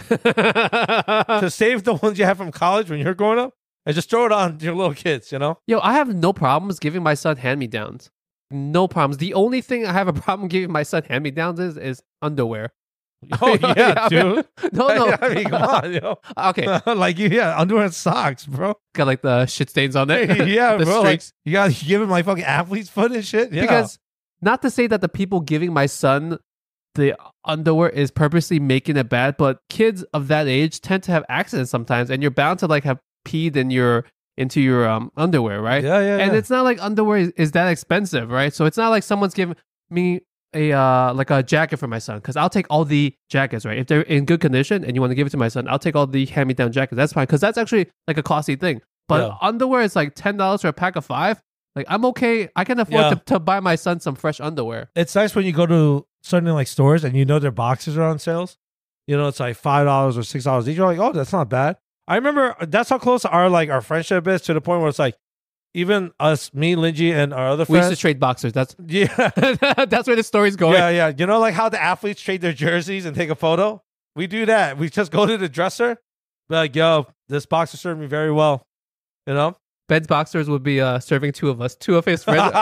to save the ones you have from college when you're growing up, and just throw it on your little kids. You know. Yo, I have no problems giving my son hand-me-downs. No problems. The only thing I have a problem giving my son hand-me-downs is is underwear. Oh yeah, dude. No, no. I mean, come on, yo. Okay, like you, yeah, underwear and socks, bro. got like the shit stains on it. yeah, the bro. Like, streaks. you got to give him like fucking athlete's foot and shit. Yeah. Because not to say that the people giving my son the underwear is purposely making it bad, but kids of that age tend to have accidents sometimes, and you're bound to like have peed in your into your um underwear, right? yeah, yeah, And yeah. it's not like underwear is, is that expensive, right? So it's not like someone's giving me a uh like a jacket for my son, because I'll take all the jackets, right? If they're in good condition and you want to give it to my son, I'll take all the hand-me-down jackets. That's fine, because that's actually like a costly thing. But Yeah. underwear is like ten dollars for a pack of five. Like I'm okay. I can afford Yeah. to, to buy my son some fresh underwear. It's nice when you go to certain like stores and you know their boxes are on sales. You know, it's like five dollars or six dollars each. You're like, oh, that's not bad. I remember that's how close our like our friendship is, to the point where it's like even us, me, Linji, and our other We used friends. to trade boxers. That's yeah, that's where the story's going. yeah, yeah. You know, like how the athletes trade their jerseys and take a photo. We do that. We just go to the dresser, be like, yo, this boxer served me very well. You know. Ben's boxers would be uh, serving two of us, two of his friends,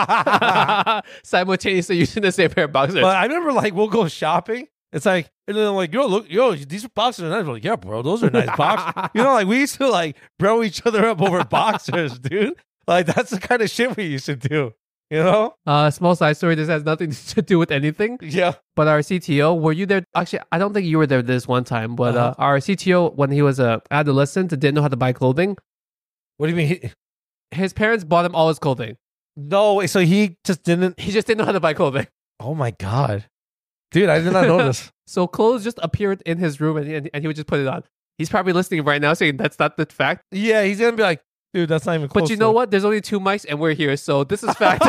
simultaneously using the same pair of boxers. But I remember like we'll go shopping. It's like, and then like, yo, look, yo, these boxers are nice. We're like, yeah, bro, those are nice boxers. You know, like we used to like bro each other up over boxers, dude. Like that's the kind of shit we used to do. You know? uh, small side story. This has nothing to do with anything. Yeah. But our C T O, were you there? Actually, I don't think you were there this one time. But Uh-huh. uh, our C T O, when he was a adolescent, didn't know how to buy clothing. What do you mean? He, His parents bought him all his clothing. no, so he just didn't. He just didn't know how to buy clothing. Oh my god, dude, I did not know this. So clothes just appeared in his room, and, and, and he would just put it on. He's probably listening right now, saying that's not the fact. Yeah, he's gonna be like, dude, that's not even close. But you know to- what? There's only two mics, and we're here, so this is fact.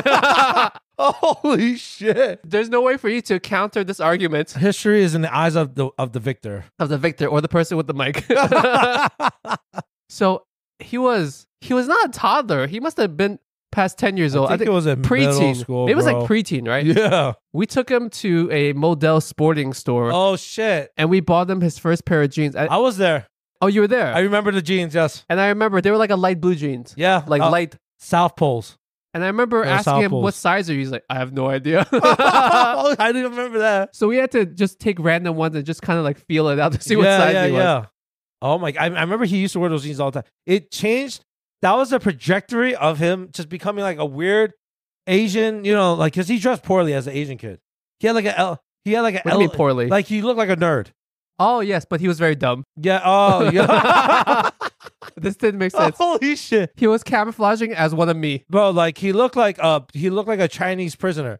Holy shit! There's no way for you to counter this argument History is in the eyes of the of the victor. of the victor or the person with the mic. So he was he was not a toddler. He must have been past ten years old. I think it was a middle preteen. school, It was like bro. preteen, right? Yeah. We took him to a Model sporting store Oh shit. and we bought him his first pair of jeans. I- I was there. oh, you were there. I remember the jeans. Yes. and I remember they were like a light blue jeans. Yeah. Like uh, light. South Poles. And I remember They were asking South him, Poles. what size are you? He's like, I have no idea. Oh, I didn't remember that. So we had to just take random ones and just kind of like feel it out to see yeah, what size yeah, he was. yeah. Oh my! I, I remember he used to wear those jeans all the time. It changed. That was the trajectory of him just becoming like a weird Asian. You know, like because he dressed poorly as an Asian kid. He had like a L. He had like a What do you mean poorly? Like he looked like a nerd. oh, yes, but he was very dumb. Yeah. Oh yeah. This didn't make sense. Holy shit, He was camouflaging as one of me. bro! Like he looked like uh he looked like a Chinese prisoner.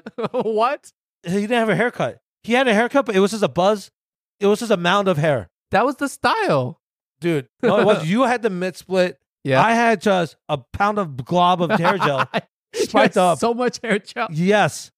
What? He didn't have a haircut. He had a haircut, but it was just a buzz. It was just a mound of hair, That was the style. dude. No, it was. You had the mid split. Yeah. I had just a pound of glob of hair gel. You Spiked had up. So much hair gel. Yes.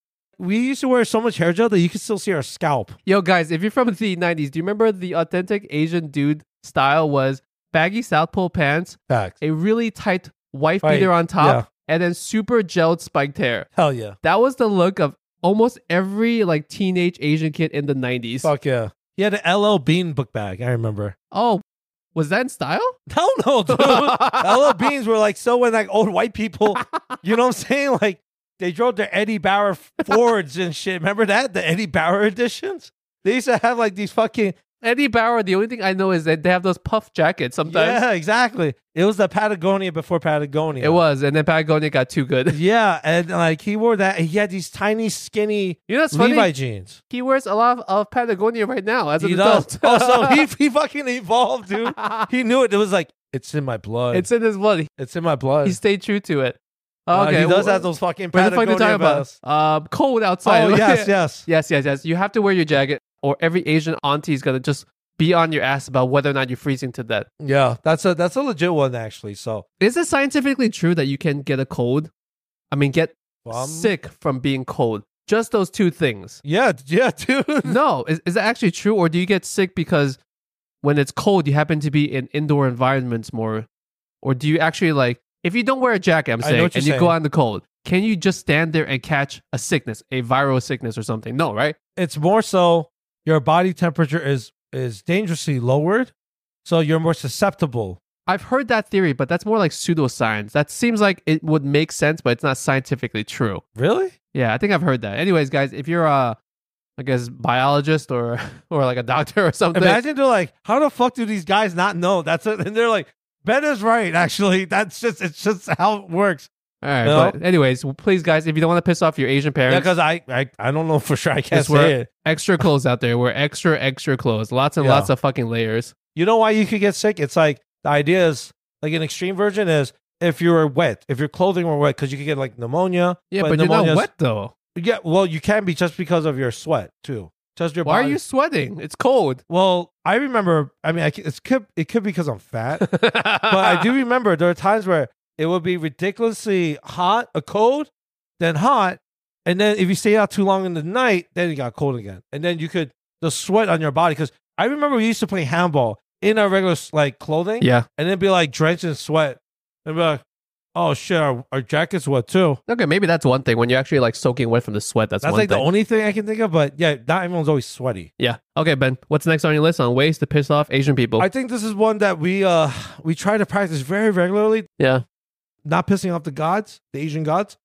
We used to wear so much hair gel that you could still see our scalp. Yo, guys, if you're from the nineties, do you remember the authentic Asian dude style was baggy South Pole pants, Facts. a really tight wife Right, beater on top, yeah. and then super gelled spiked hair. Hell yeah. That was the look of almost every like teenage Asian kid in the nineties. Fuck yeah. He had an L L Bean book bag, I remember. Oh, was that in style? Hell no, dude. L L Beans were like so when like old white people, you know what I'm saying? Like they drove their Eddie Bauer Fords and shit. Remember that? The Eddie Bauer editions? They used to have like these fucking Eddie Bauer, the only thing I know is that they have those puff jackets sometimes. Yeah, exactly. It was the Patagonia before Patagonia. It was, and then Patagonia got too good. Yeah, and like he wore that. He had these tiny, skinny You know what's Levi funny? jeans. He wears a lot of, of Patagonia right now as an He adult. does. Also, he he fucking evolved, dude. He knew it. It was like it's in my blood. It's in his blood. It's in my blood. He stayed true to it. Uh, Okay, he does well, have those fucking What the fuck are Patagonia you talking vests. about? Um, cold outside. Oh yes, yes. yes, yes, yes. You have to wear your jacket, or every Asian auntie is gonna just be on your ass about whether or not you're freezing to death. Yeah, that's a that's a legit one actually. So Is it scientifically true that you can get a cold? I mean, get um, sick from being cold. Just those two things. Yeah, yeah, dude. No, is is that actually true, or do you get sick because when it's cold you happen to be in indoor environments more, or do you actually like if you don't wear a jacket? I'm I know saying, what you're and you saying. go out in the cold, can you just stand there and catch a sickness, a viral sickness or something? No, right? It's more so your body temperature is is dangerously lowered, so you're more susceptible. I've heard that theory, but that's more like pseudoscience. That seems like it would make sense, but it's not scientifically true. Really? Yeah, I think I've heard that. Anyways, guys, if you're a, I guess, biologist or or like a doctor or something, Imagine they're like, how the fuck do these guys not know? That's it. And they're like, Ben is right. Actually, that's just it's just how it works. all right. No. But anyways, please, guys, if you don't want to piss off your Asian parents, Yeah, because I, I I don't know for sure. I can't just wear say it. extra clothes out there. Wear extra, extra clothes. Lots and Yeah. lots of fucking layers. You know why you could get sick? It's like the idea is like an extreme version is if you were wet, if your clothing were wet, because you could get like pneumonia. Yeah, but, you're not pneumonia's- wet though. Yeah, well, you can be just because of your sweat too. Just your Why body. are you sweating? It's cold. Well, I remember. I mean, I, c- it's could it could be because I'm fat, but I do remember there are times where it would be ridiculously hot, a cold, then hot, and then if you stay out too long in the night, then it got cold again, and then you could the sweat on your body. Because I remember we used to play handball in our regular like clothing, Yeah. and then be like drenched in sweat, and be like, oh shit, our, our jacket's wet too. Okay, maybe that's one thing. When you're actually like soaking wet from the sweat, that's, That's one like thing. the only thing I can think of. But yeah, not everyone's always sweaty. Yeah. Okay, Ben. What's next on your list on ways to piss off Asian people? I think this is one that we uh we try to practice very regularly. yeah. Not pissing off the gods, the Asian gods.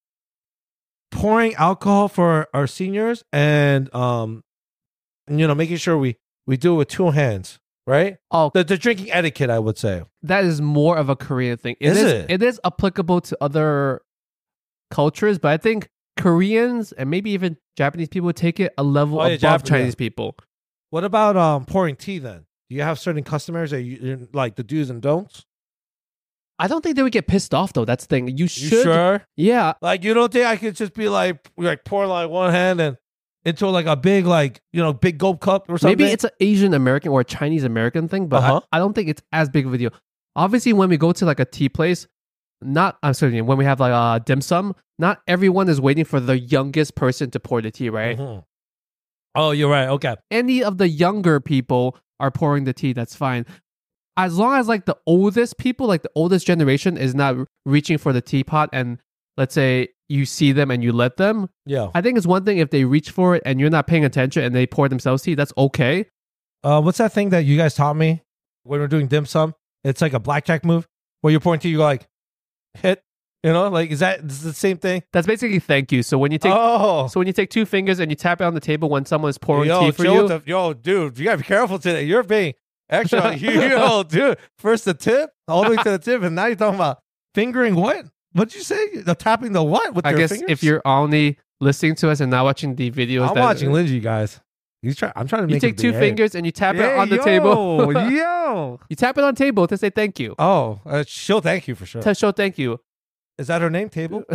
Pouring alcohol for our seniors and um, you know, making sure we we do it with two hands, right? Oh, The the drinking etiquette, I would say. that is more of a Korean thing. Is is, it? It is applicable to other cultures, but I think Koreans and maybe even Japanese people take it a level Oh, yeah, above Jap- Chinese yeah. people. What about um pouring tea then? Do you have certain customers that you you- like the do's and don'ts? I don't think they would get pissed off though. That's the thing. You You should. sure? Yeah. Like you don't think I could just be like like pour like one hand and into like a big like you know big gulp cup or something? Maybe it's an Asian American or a Chinese American thing, but Uh-huh. I, I don't think it's as big of a deal. Obviously, when we go to like a tea place, not I'm sorry, when we have like a dim sum, not everyone is waiting for the youngest person to pour the tea, right? Mhm. Oh, you're right. Okay. Any of the younger people are pouring the tea, that's fine. as long as like the oldest people, like the oldest generation is not reaching for the teapot and let's say you see them and you let them, Yeah. I think it's one thing if they reach for it and you're not paying attention and they pour themselves tea, that's okay. Uh, what's that thing that you guys taught me when we're doing dim sum? It's like a blackjack move where you're pointing to you go like hit. You know, like is that is the same thing? That's basically thank you. So when you take Oh, so when you take two fingers and you tap it on the table when someone is pouring yo, tea for chill you, with the- yo, dude, you gotta be careful today. You're being extra. yo, dude, first the tip, all the way to the tip, and now you're talking about fingering what? What'd you say? The tapping the what with I your guess fingers? if you're only listening to us and not watching the videos, I'm then watching Lindsay, guys. He's trying. I'm trying to you make. take him two behave. fingers and you tap it Hey, on the yo, table. yo. You tap it on the table to say thank you. Oh, uh, she'll thank you for sure. To show thank you. Is that her name? Table.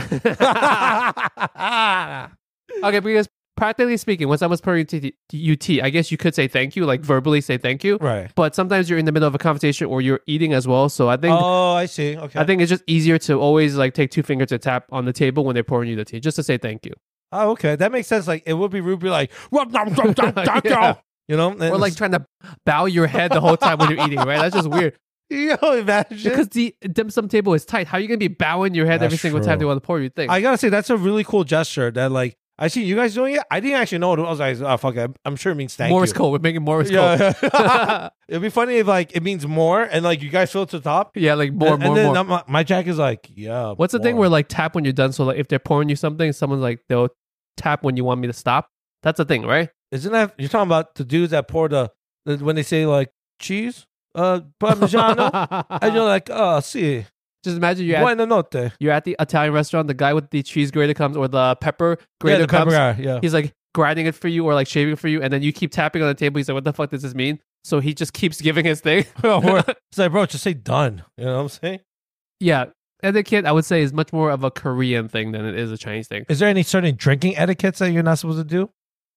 Okay, because practically speaking, when someone's pouring tea, you tea, I guess you could say thank you, like verbally say thank you. Right. But sometimes you're in the middle of a conversation or you're eating as well. So I think Oh, I see. Okay. I think it's just easier to always like take two fingers to tap on the table when they're pouring you the tea, just to say thank you. Oh, okay. That makes sense. Like it would be rude, be like, "Rub, dum, dum, dum, dum, Yeah. dum." You know, and Or like trying to bow your head the whole time when you're eating, right? That's just weird. yo, imagine. Because the dim sum table is tight. How are you going to be bowing your head every That's single time true. they want to pour you thing? I gotta say that's a really cool gesture. That like I see you guys doing it. I didn't actually know what it was. I was like, oh fuck it. I'm sure it means thank Morse you. code. We're making Morse code. Yeah. It'd be funny if like it means more and like you guys fill it to the top. Yeah, like more, and, more, and then more. my, my Jack is like, yeah. What's the thing more. where like tap when you're done? So like if they're pouring you something, someone's like they'll tap when you want me to stop. That's the thing, right? Isn't that you're talking about the dudes that pour the, the when they say like cheese, uh, parmigiano, and you're like, oh, see, Just imagine you're at, buona notte. you're at the Italian restaurant. The guy with the cheese grater comes or the pepper Yeah, grater the pepper comes. guy. Yeah. He's like grinding it for you or like shaving for you, and then you keep tapping on the table. He's like, "What the fuck does this mean?" So he just keeps giving his thing. It's like, bro, just say done. You know what I'm saying? Yeah, etiquette I would say is much more of a Korean thing than it is a Chinese thing. Is there any certain drinking etiquettes that you're not supposed to do,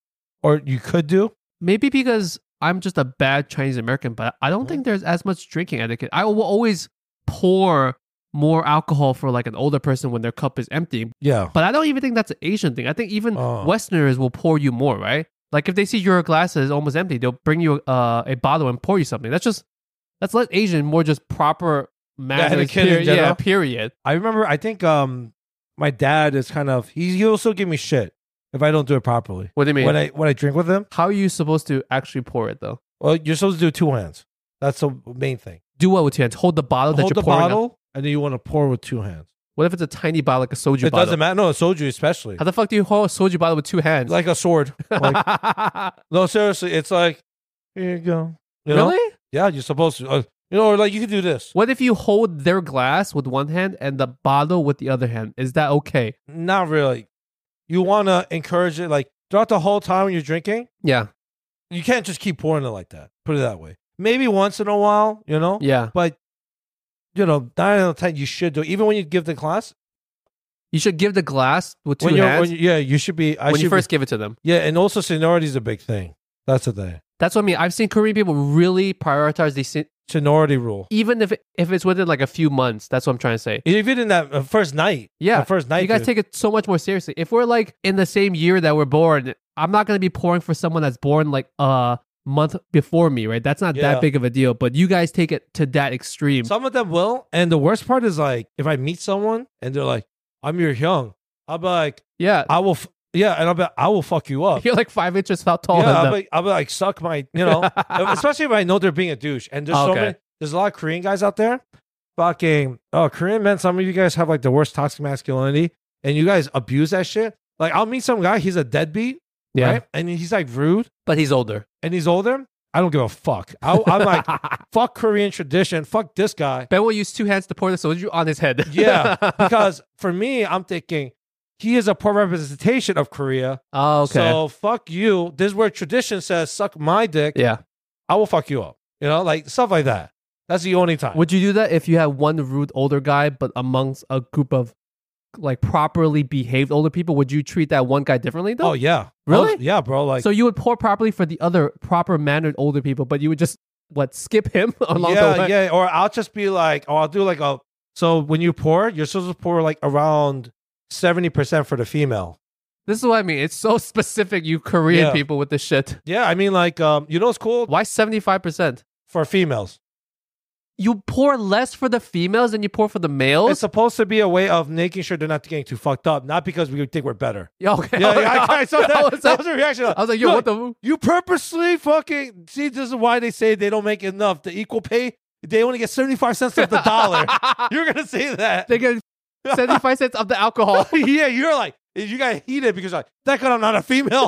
or you could do? Maybe because I'm just a bad Chinese American, but I don't think there's as much drinking etiquette. I will always pour more alcohol for like an older person when their cup is empty. Yeah. But I don't even think that's an Asian thing. I think even Oh. Westerners will pour you more, right? Like if they see your glass is almost empty, they'll bring you uh, a bottle and pour you something. That's just that's less Asian, more just proper manners. etiquette in period. Yeah, general. period. I remember. I think um, my dad is kind of he. He also give me shit if I don't do it properly. What do you mean? When I when I drink with him, How are you supposed to actually pour it though? well, you're supposed to do it two hands. That's the main thing. Do what with your hands? Hold the bottle that Hold you're the pouring. out. bottle, and then you want to pour with two hands. What if it's a tiny bottle like a soju It bottle? doesn't matter. No, a soju especially. How the fuck do you hold a soju bottle with two hands? Like a sword. Like, no, seriously, it's like here you go. You know? really? Yeah, you're supposed to. Uh, you know, or like you could do this. What if you hold their glass with one hand and the bottle with the other hand? Is that okay? Not really. You want to encourage it, like throughout the whole time when you're drinking. Yeah. You can't just keep pouring it like that. Put it that way. Maybe once in a while, you know. Yeah. But you know, nine out of ten, you should do. Even when you give the class, You should give the glass with two when you're, hands when you, yeah, you should be. I when should you first be, give it to them. yeah, and also seniority is a big thing. That's the thing. That's what I mean. I've seen Korean people really prioritize these, sen- Seniority rule. even if it, if it's within like a few months. That's what I'm trying to say. Even in that uh, first night. Yeah, the first night. you guys dude. take it so much more seriously. If we're like in the same year that we're born, I'm not gonna be pouring for someone that's born like a month before me, right? That's not Yeah. that big of a deal. But you guys take it to that extreme. Some of them will, and the worst part is like if I meet someone and they're like, "I'm your young," I'll be like, Yeah, "I will." F- yeah, and I'll be, I will fuck you up. you're like five inches tall taller Yeah, than I'll them. be, I'll be like, suck my, you know, especially if I know they're being a douche. And there's so Okay. many, there's a lot of Korean guys out there. Fucking, oh, Korean men, some of you guys have like the worst toxic masculinity and you guys abuse that shit. Like, I'll meet some guy, he's a deadbeat, Yeah, right? And he's like rude but he's older. and he's older. I don't give a fuck. I, I'm like, fuck Korean tradition. Fuck this guy. Ben will use two hands to pour the soju on his head. Yeah. Because for me, I'm thinking, he is a poor representation of Korea. Oh, okay. So fuck you. This is where tradition says, suck my dick. yeah. I will fuck you up. You know, like stuff like that. That's the only time. Would you do that if you had one rude older guy, but amongst a group of like properly behaved older people? Would you treat that one guy differently though? Oh yeah. Really? Oh, yeah, bro. Like So you would pour properly for the other proper mannered older people, but you would just what skip him along the yeah, way? yeah. Or I'll just be like, oh, I'll do like a. So when you pour, you're supposed to pour like around seventy percent for the female. This is what I mean. It's so specific, you Korean Yeah. people with this shit. Yeah, I mean like, um, you know what's cool Why seventy-five percent? for females? you pour less for the females than you pour for the males? It's supposed to be a way of making sure they're not getting too fucked up, not because we think we're better. Yeah, okay. Yeah, yeah I, I saw that. I was that like, was a reaction. I was like, yo, Look, what the? You purposely fucking see. This is why they say they don't make enough. The equal pay, they only get seventy-five cents of the dollar. You're gonna say that. They get seventy-five cents of the alcohol. Yeah, you're like, you got heated because like, that God, I'm not a female.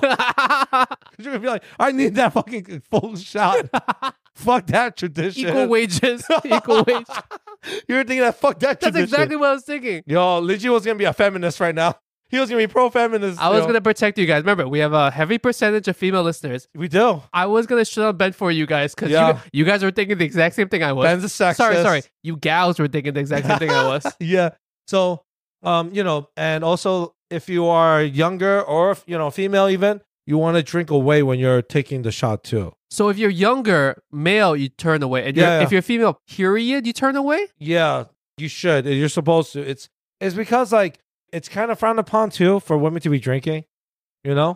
You're gonna be like, I need that fucking full shot. Fuck that tradition. Equal wages. Equal wage. You're thinking that fuck that That's tradition. exactly what I was thinking. Yo, Linji was gonna be a feminist right now. He was gonna be pro-feminist. I was yo. gonna protect you guys. Remember, we have a heavy percentage of female listeners. We do. I was gonna shut up Ben for you guys because Yeah. you, you guys were thinking the exact same thing I was. Ben's a sexist. Sorry, sorry. You gals were thinking the exact same thing I was. Yeah. So, um, you know, and also if you are younger or if, you know, female even, you want to drink away when you're taking the shot too. So if you're younger, male, you turn away. And you're, Yeah, yeah. if you're female, period, you turn away? Yeah, you should. You're supposed to. It's it's because like it's kind of frowned upon too for women to be drinking. You know.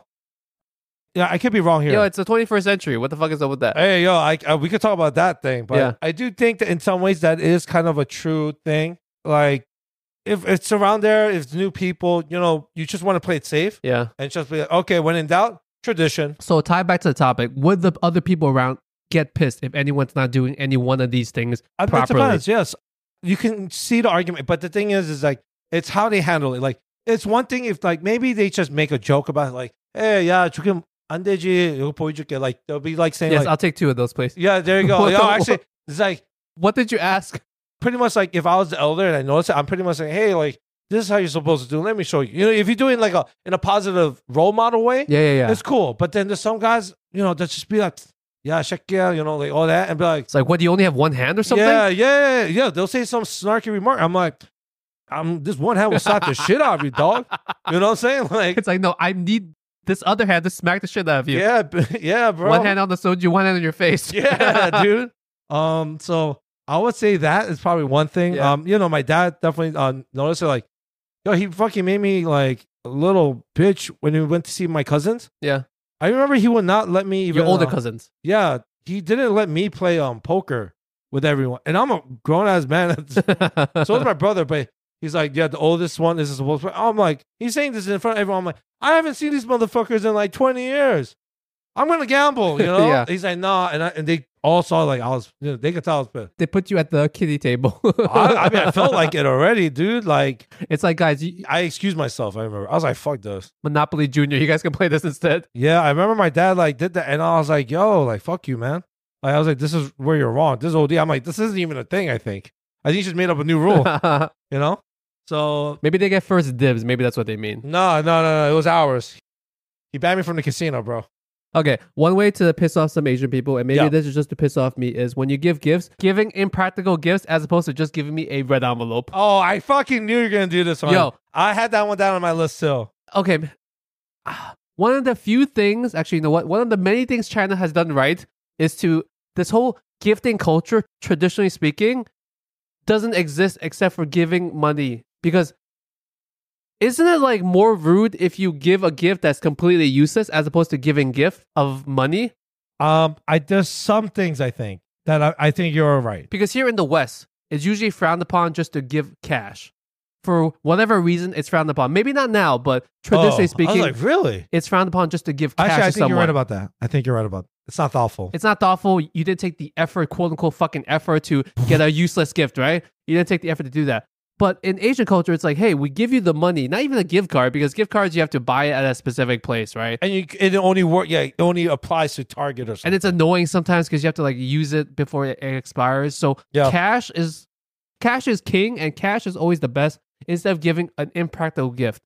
Yeah, I could be wrong here. Yo, it's the twenty-first century. What the fuck is up with that? Hey, yo, I, I we could talk about that thing, but Yeah. I do think that in some ways that is kind of a true thing. Like, if it's around there, if it's new people, you know, you just want to play it safe Yeah. and just be like, okay, when in doubt, tradition. So tie back to the topic. Would the other people around get pissed if anyone's not doing any one of these things I mean, it properly? depends, yes, you can see the argument, but the thing is, is like it's how they handle it. Like, it's one thing if like maybe they just make a joke about it, like, hey, yeah, 조금 안 되지, 이거 보여줄게. Like they'll be like saying, Yes, like, I'll take two of those, please. yeah, there you go. What Yo, the- actually, it's like. What did you ask? Pretty much like if I was the elder and I noticed it, I'm pretty much saying, hey, like this is how you're supposed to do. Let me show you. You know, if you're doing like a in a positive role model way, Yeah, yeah, yeah. it's cool. But then there's some guys, you know, that just be like, yeah, shakya, you know, like all that, and be like, It's like, what, do you only have one hand or something? yeah, yeah, yeah. They'll say some snarky remark. I'm like, I'm this one hand will slap the shit out of you, dog. You know what I'm saying? Like, It's like, no, I need this other hand to smack the shit out of you. yeah, b- yeah, bro. One hand on the soju, one hand on your face. Yeah, dude. Um, so I would say that is probably one thing. Yeah. Um, you know, my dad definitely uh, noticed it. Like, yo, he fucking made me like a little bitch when we went to see my cousins. Yeah. I remember he would not let me even. Your older uh, cousins. Yeah, he didn't let me play um poker with everyone, and I'm a grown ass man. So is my brother, but he's like, yeah, the oldest one is supposed to play. I'm like, he's saying this in front of everyone. I'm like, I haven't seen these motherfuckers in like twenty years. I'm gonna gamble, you know. Yeah. He's like, nah, and I, and they all saw like I was, you know, they could tell I was pissed. They put you at the kiddie table. I, I mean, I felt like it already, dude. Like, It's like, guys, you, I excused myself. I remember. I was like, fuck this. Monopoly Junior, you guys can play this instead. Yeah, I remember my dad like did that, and I was like, yo, like, fuck you, man. Like, I was like, this is where you're wrong. This is O D. I'm like, this isn't even a thing. I think. I think you just made up a new rule. You know. So Maybe they get first dibs. Maybe that's what they mean. no, no, no, no. It was ours. He banned me from the casino, bro. Okay, one way to piss off some Asian people, and maybe Yeah. this is just to piss off me, is when you give gifts, giving impractical gifts as opposed to just giving me a red envelope. Oh, I fucking knew you were gonna do this one. Yo. I had that one down on my list too. Okay, ah, one of the few things, actually, you know what? One of the many things China has done right is to, this whole gifting culture, traditionally speaking, doesn't exist except for giving money. Because isn't it like more rude if you give a gift that's completely useless as opposed to giving gift of money? Um, I there's some things I think that I, I think you're right. Because here in the West, it's usually frowned upon just to give cash. For whatever reason, it's frowned upon. Maybe not now, but traditionally Oh, speaking, I was like, really? it's frowned upon just to give cash Actually, I to think you're someone. right about that. I think you're right about. It's not thoughtful. It's not thoughtful. You didn't take the effort, quote unquote, fucking effort to get a useless gift, right? You didn't take the effort to do that. But in Asian culture, it's like, hey, we give you the money, not even a gift card, because gift cards you have to buy it at a specific place, right? and you, it only work. Yeah, it only applies to Target or something. And it's annoying sometimes because you have to like use it before it expires. So Yeah. cash is cash is king, and cash is always the best instead of giving an impractical gift.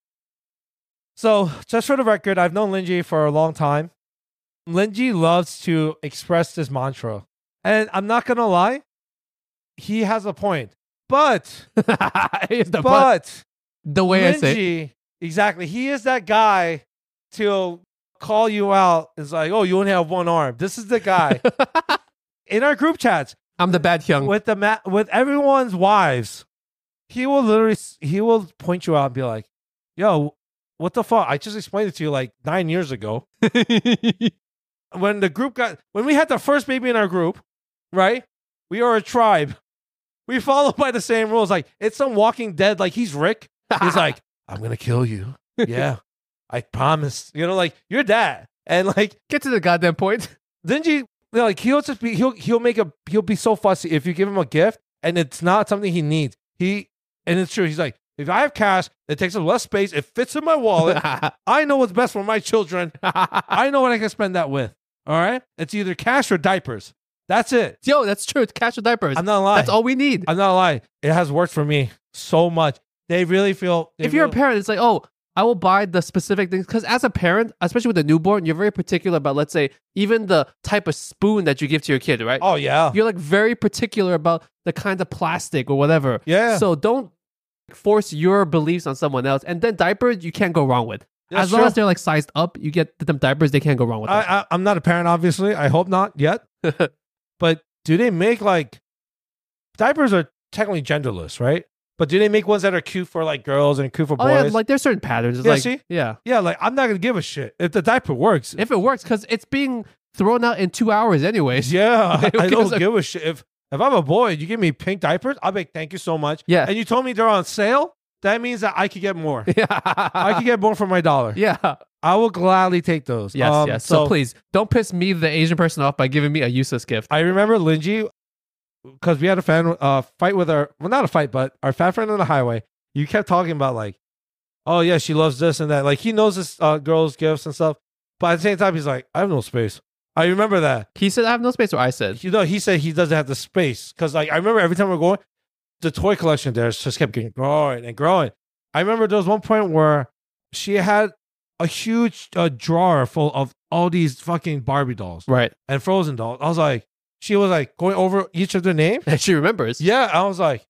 So, just for the record, I've known Linji for a long time. Linji loves to express this mantra. And I'm not going to lie, he has a point. But, It's the, but, the way I say it. Linji, exactly, he is that guy to call you out. It's like, oh, you only have one arm. This is the guy. In our group chats, I'm the bad young. with the ma- with everyone's wives, he will literally, he will point you out and be like, yo, what the fuck? I just explained it to you like nine years ago. When the group got, when we had the first baby in our group, right? We are a tribe. we follow by the same rules. Like, it's some Walking Dead. Like, he's Rick. He's like, I'm going to kill you. Yeah, I promise. You know, like, you're dad. And, like, Get to the goddamn point. then you, you know, like, he'll just be, he'll, he'll make a, he'll be so fussy if you give him a gift and it's not something he needs. He, and it's true. He's like, if I have cash, it takes up less space. It fits in my wallet. I know what's best for my children. I know what I can spend that with. All right? It's either cash or diapers. That's it. Yo, that's true. It's cash or diapers. I'm not lying. That's all we need. I'm not lying. It has worked for me so much. They really feel. They If you're a really- parent, it's like, oh, I will buy the specific things. Because as a parent, especially with a newborn, you're very particular about, let's say, even the type of spoon that you give to your kid, right? Oh, yeah. You're like very particular about the kind of plastic or whatever. Yeah. So don't force your beliefs on someone else. And then diapers, you can't go wrong with. That's as long true. as they're like sized up, you get them diapers, they can't go wrong with that. I, I, I'm not a parent, obviously. I hope not yet. But do they make like diapers are technically genderless, right? But do they make ones that are cute for like girls and cute for Oh boys? yeah, like there's certain patterns. It's Yeah, like, see? yeah. yeah, like I'm not gonna give a shit if the diaper works. If it works, because it's being thrown out in two hours anyways. yeah, Who I gives don't a- give a shit. If if I'm a boy, you give me pink diapers, I'll be like, thank you so much. Yeah. And you told me they're on sale. That means that I could get more. Yeah. I could get more for my dollar. Yeah. I will gladly take those. Yes, Um, yes. So, please don't piss me, the Asian person, off by giving me a useless gift. I remember Linji, because we had a fan uh, fight with our, well, not a fight, but our fat friend on the highway. You kept talking about like, oh yeah, she loves this and that. Like he knows this uh, girl's gifts and stuff. But at the same time, he's like, I have no space. I remember that. He said, I have no space, or I said. You know, he said he doesn't have the space. Because like I remember every time we're going, the toy collection there just kept getting growing and growing. I remember there was one point where she had a huge uh, drawer full of all these fucking Barbie dolls Right. and Frozen dolls. I was like, she was like going over each of their names. And she remembers. Yeah, I was like,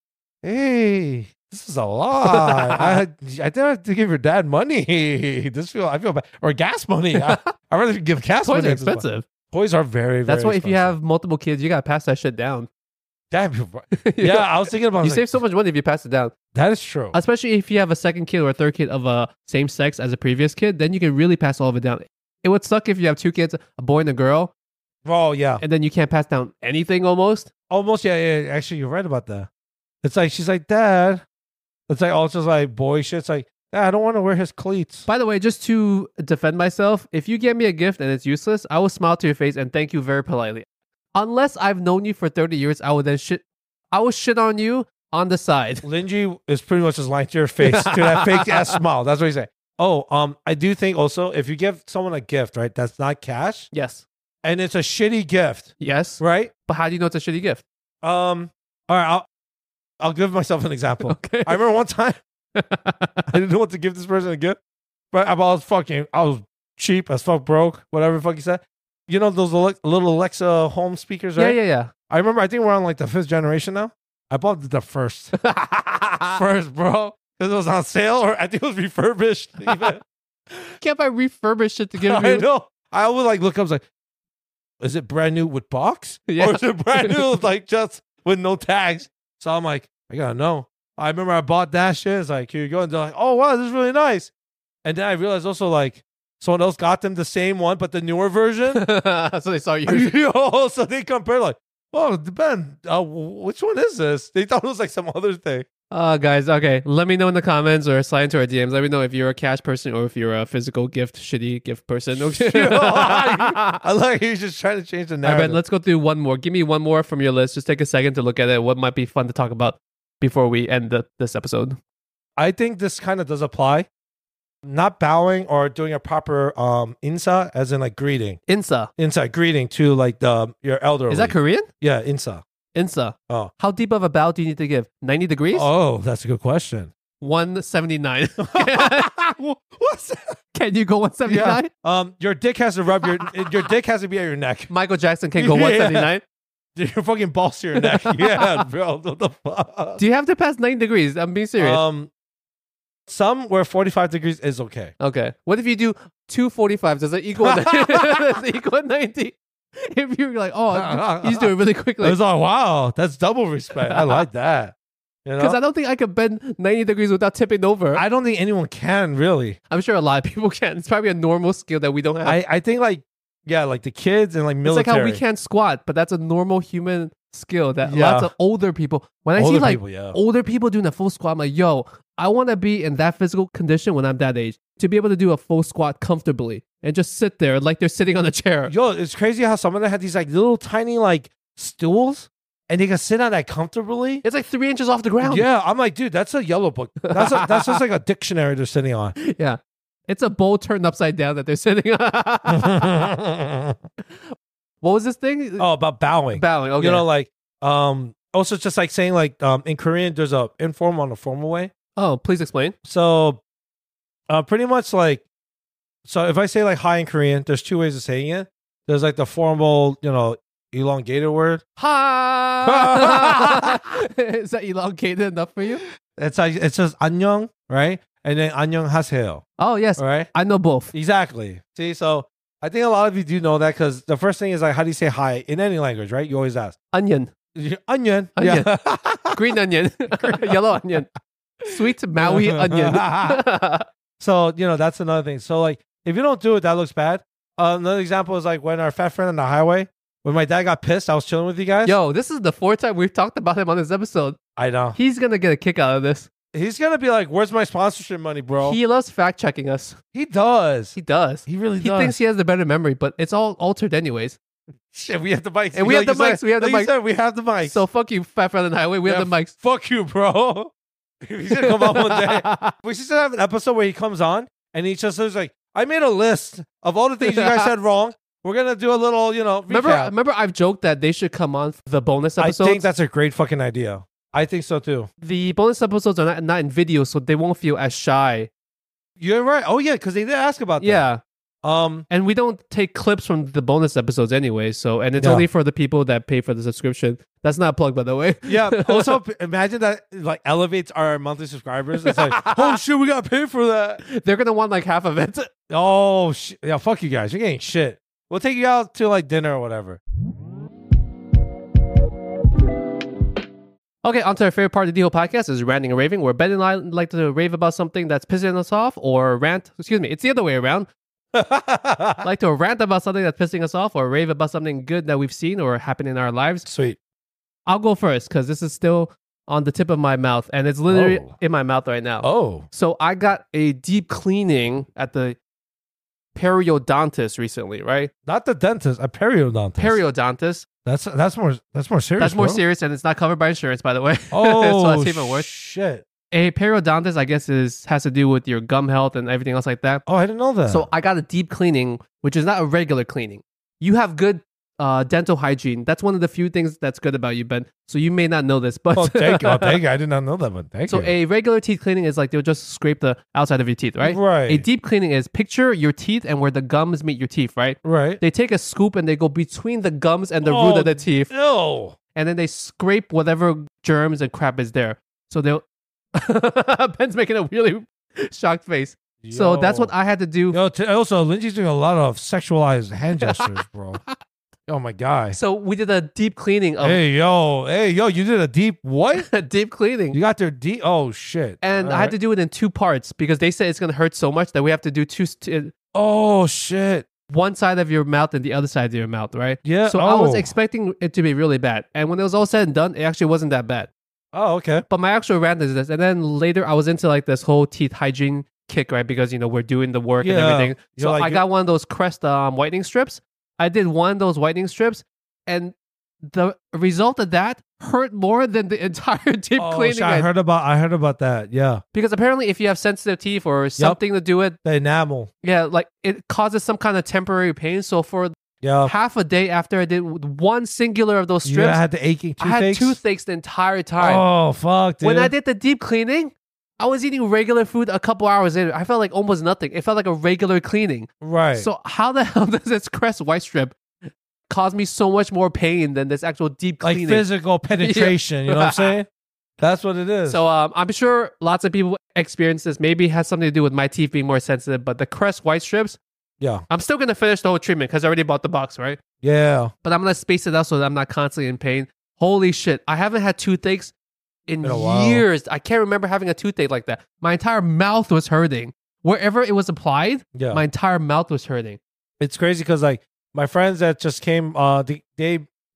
hey, this is a lot. I had, I didn't have to give your dad money. This feel I feel bad or gas money. I I rather give gas Toys money. are at this point. expensive. Toys are very, very. That's why if you expensive. have multiple kids, you gotta pass that shit down. Damn, yeah, I was thinking about. I You was save like, so much money if you pass it down. that is true. Especially if you have a second kid or a third kid of a same sex as a previous kid, then you can really pass all of it down. It would suck if you have two kids, a boy and a girl, Oh yeah, and then you can't pass down anything almost. almost. Yeah, yeah. Actually, you're right about that. It's like she's like, Dad. It's like also like boy shit. It's like, Dad, I don't want to wear his cleats. By the way, just to defend myself, if you get me a gift and it's useless, I will smile to your face and thank you very politely. Unless I've known you for thirty years, I will then shit. I will shit on you on the side. Linji is pretty much just lying to your face to that fake ass smile. That's what he said. Oh, um, I do think also if you give someone a gift, right, that's not cash Yes. and it's a shitty gift, Yes. right? But how do you know it's a shitty gift? Um, all right, I'll I'll give myself an example. Okay. I remember one time I didn't know what to give this person a gift, but I was fucking, I was cheap as fuck, broke, whatever the fuck you said. You know those Ale- little Alexa home speakers, Yeah, right? yeah, yeah. I remember. I think we're on like the fifth generation now. I bought the first, first, bro, because it was on sale, or I think it was refurbished. Even. Can't buy refurbished shit to give I you. know. I would like look up, I was like, is it brand new with box, Yeah. or is it brand new like just with no tags? So I'm like, I gotta know. I remember I bought that shit. It's like, here you go, and they're like, oh wow, this is really nice. And then I realized also like someone else got them the same one, but the newer version. So they saw you. Yo, so they compare like, oh, Ben, uh, which one is this? They thought it was like some other thing. Uh, guys, okay. Let me know in the comments or slide into our D Ms. Let me know if you're a cash person or if you're a physical gift, shitty gift person. Okay. I like he's just trying to change the All right, narrative. Ben, let's go through one more. Give me one more from your list. Just take a second to look at it. What might be fun to talk about before we end the, this episode? I think this kind of does apply. Not bowing or doing a proper um insa, as in like greeting. Insa. Insa greeting to like the your elderly. Is that Korean? Yeah, insa. Insa. Oh. How deep of a bow do you need to give? ninety degrees? Oh, that's a good question. one seventy-nine. What's that? Can you go one seventy-nine? Yeah. Um, your dick has to rub your your dick has to be at your neck. Michael Jackson can go Yeah. one seventy-nine. Your fucking balls to your neck. Yeah, bro. What the fuck? Do you have to pass ninety degrees? I'm being serious. Um, some where forty-five degrees is okay. Okay. What if you do two forty-fives? Does it equal, does it equal ninety? If you're like, oh, he's doing it really I quickly. was like, wow, that's double respect. I like that. You Because know? I don't think I could bend ninety degrees without tipping over. I don't think anyone can really. I'm sure a lot of people can. It's probably a normal skill that we don't have. I, I think like, yeah, like the kids and like it's military. like how we can't squat, but that's a normal human skill that Yeah. lots of older people. When I see Older like people, yeah. older people doing a full squat, I'm like, yo, I want to be in that physical condition when I'm that age to be able to do a full squat comfortably and just sit there like they're sitting on a chair. Yo, it's crazy how some of them had these like little tiny like stools, and they can sit on that comfortably. It's like three inches off the ground. Yeah, I'm like, dude, that's a yellow book. That's a, that's just like a dictionary they're sitting on. Yeah. It's a bowl turned upside down that they're sitting on. What was this thing? Oh, about bowing. Bowing. Okay. You know, like um, also just like saying like um, in Korean, there's a informal and a formal way. Oh, please explain. So, uh, pretty much like, so if I say like hi in Korean, there's two ways of saying it. There's like the formal, you know, elongated word. Ha! Is that elongated enough for you? It's like it says 안녕, right? And then 안녕하세요, Oh, yes. right? I know both. Exactly. See, so I think a lot of you do know that because the first thing is like, how do you say hi in any language, right? You always ask. Onion. Onion. Onion. Yeah. Green onion. Yellow onion. Sweet Maui onion. So, you know, that's another thing. So, like, if you don't do it, that looks bad. Uh, another example is like when our fat friend on the highway, when my dad got pissed, I was chilling with you guys. Yo, this is the fourth time we've talked about him on this episode. I know. He's going to get a kick out of this. He's going to be like, where's my sponsorship money, bro? He, He loves fact checking us. does. He does. He really He does. thinks he has the better memory, but it's all altered anyways. Shit, we have the mics. And we have Like the you mics, said- we have the like you mics. said, we have the mics. So fuck you, Fat Friend on the Highway. We Yeah, have the mics. Fuck you, bro. He's going to come on one day. We should have an episode where he comes on and he just says like, I made a list of all the things you guys said wrong. We're going to do a little, you know, Remember, recap. remember, I've joked that they should come on for the bonus I episodes. think that's a great fucking idea. I think so too. The bonus episodes are not, not in video, so they won't feel as shy. You're right. Oh yeah, because they did ask about that. Yeah. Um. And we don't take clips from the bonus episodes anyway, so and it's Yeah. only for the people that pay for the subscription. That's not a plug, by the way. Yeah. Also, p- imagine that like elevates our monthly subscribers. It's like, oh shit, we got to pay for that. They're gonna want like half of it. Oh shit. Yeah. Fuck you guys. You're getting shit. We'll take you out to like dinner or whatever. Okay, on to our favorite part of the whole podcast is ranting and raving, where Ben and I like to rave about something that's pissing us off, or rant. Excuse me, it's the other way around. Like to rant about something that's pissing us off, or rave about something good that we've seen or happened in our lives. Sweet. I'll go first because this is still on the tip of my mouth, and it's literally Oh. in my mouth right now. Oh. So I got a deep cleaning at the periodontist recently, right? Not the dentist. A periodontist. Periodontist. That's that's more that's more serious. That's more bro. serious, and it's not covered by insurance, by the way. Oh. so that's even worse. Shit. A periodontist, I guess, is has to do with your gum health and everything else like that. Oh, I didn't know that. So I got a deep cleaning, which is not a regular cleaning. You have good uh, dental hygiene. That's one of the few things that's good about you, Ben. So you may not know this, but Oh, thank you. Oh, thank you. I did not know that, but thank so you. a regular teeth cleaning is like they'll just scrape the outside of your teeth, right? Right. A deep cleaning is picture your teeth and where the gums meet your teeth, right? Right. They take a scoop and they go between the gums and the Oh, root of the teeth, Ew. and then they scrape whatever germs and crap is there. So they'll. Ben's making a really shocked face. So that's what I had to do. Yo, t- also, Lindsay's doing a lot of sexualized hand gestures, bro. Oh my god. So we did a deep cleaning of Hey yo, hey yo, you did a deep what? deep cleaning. You got their deep. Oh shit. And All I had right. to do it in two parts because they said it's going to hurt so much that we have to do two, st- Oh shit. one side of your mouth and the other side of your mouth, right? Yeah. So I was oh. expecting it to be really bad. And when it was all said and done, it actually wasn't that bad. Oh okay. But my actual rant is this. And then later I was into like this whole teeth hygiene kick, right? Because, you know, we're doing the work and Yeah. everything. You're So like- I got one of those Crest um, whitening strips. I did one of those whitening strips. And the result of that hurt more than the entire deep Oh, cleaning. shit, I I- heard about. I heard about that. Yeah. because apparently if you have sensitive teeth or something to do it, The enamel. yeah, like it causes some kind of temporary pain. So for Yeah. half a day after I did one singular of those You strips, had the aching I had toothaches. toothaches the entire time. Oh fuck, dude. When I did the deep cleaning, I was eating regular food a couple hours in. I felt like almost nothing. It felt like a regular cleaning. Right. So how the hell does this Crest white strip cause me so much more pain than this actual deep like cleaning? physical penetration. You know what I'm saying? That's what it is. So um, I'm sure lots of people experience this. Maybe it has something to do with my teeth being more sensitive. But the Crest white strips, yeah. I'm still gonna finish the whole treatment because I already bought the box, right? Yeah. But I'm gonna space it out so that I'm not constantly in pain. Holy shit! I haven't had toothaches in Been a while. years. I can't remember having a toothache like that. My entire mouth was hurting. Wherever it was applied, Yeah. my entire mouth was hurting. It's crazy because like my friends that just came, uh, they, they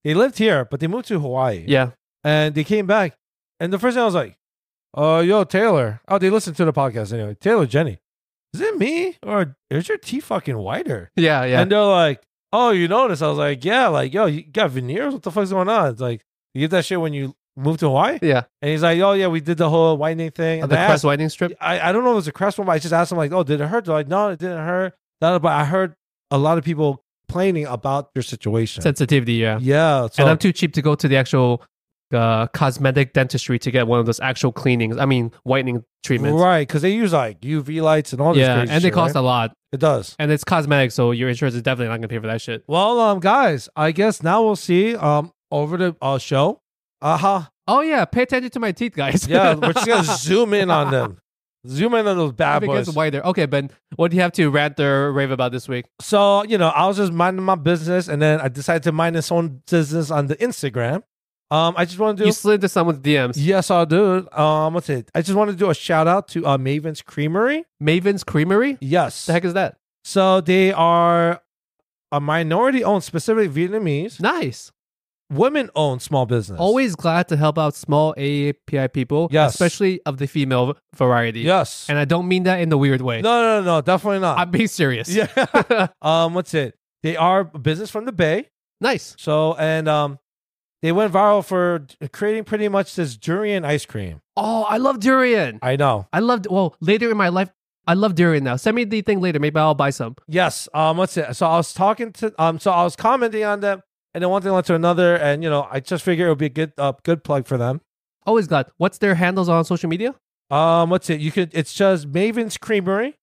they lived here, but they moved to Hawaii. Yeah. And they came back. And the first thing I was like, oh, yo, Taylor. Oh, they listened to the podcast anyway. Taylor, Jenny, is it me? Or is your teeth fucking whiter? Yeah, yeah. And they're like, oh, you noticed? I was like, yeah, like, yo, you got veneers? What the fuck's going on? It's like, you get that shit when you moved to Hawaii? Yeah. And he's like, oh, yeah, we did the whole whitening thing. Uh, And the I crest asked- whitening strip? I, I don't know if it was a crest one, but I just asked them, like, oh, did it hurt? They're like, no, it didn't hurt. But I heard a lot of people complaining about your situation. Sensitivity, yeah. Yeah. So, and I'm too cheap to go to the actual uh, cosmetic dentistry to get one of those actual cleanings. I mean, whitening treatments. right, because they use like U V lights and all this Yeah, crazy and they shit, cost right? a lot. It does. And it's cosmetic, so your insurance is definitely not going to pay for that shit. Well, um, guys, I guess now we'll see um over the uh, show. Uh-huh. Oh, yeah. Pay attention to my teeth, guys. Yeah, we're just going to zoom in on them. Zoom in on those bad It gets boys. whiter. Okay, Ben, what do you have to rant or rave about this week? So, you know, I was just minding my business, and then I decided to mind its own business on the Instagram. Um, I just want to do... You slid into someone's D Ms. Yes, I'll do it. Um, what's it? I just want to do a shout out to uh, Maven's Creamery. Maven's Creamery? Yes. The heck is that? So they are a minority-owned, specifically Vietnamese, Nice. women-owned small business. Always glad to help out small A A P I people, Yes. especially of the female variety. Yes. And I don't mean that in the weird way. no, no, no, definitely not. I'm being serious. yeah. um, what's it? They are a business from the Bay. Nice. So, and um, they went viral for creating pretty much this durian ice cream. Oh, I love durian. I know. I loved, well, later in my life, I love durian now. Send me the thing later. Maybe I'll buy some. Yes. Um, what's it? So I was talking to um, so I was commenting on them, and then one thing led to another, and you know, I just figured it would be a good, uh, good plug for them. Always glad. What's their handles on social media? Um, what's it? You could. It's just Maven's Creamery,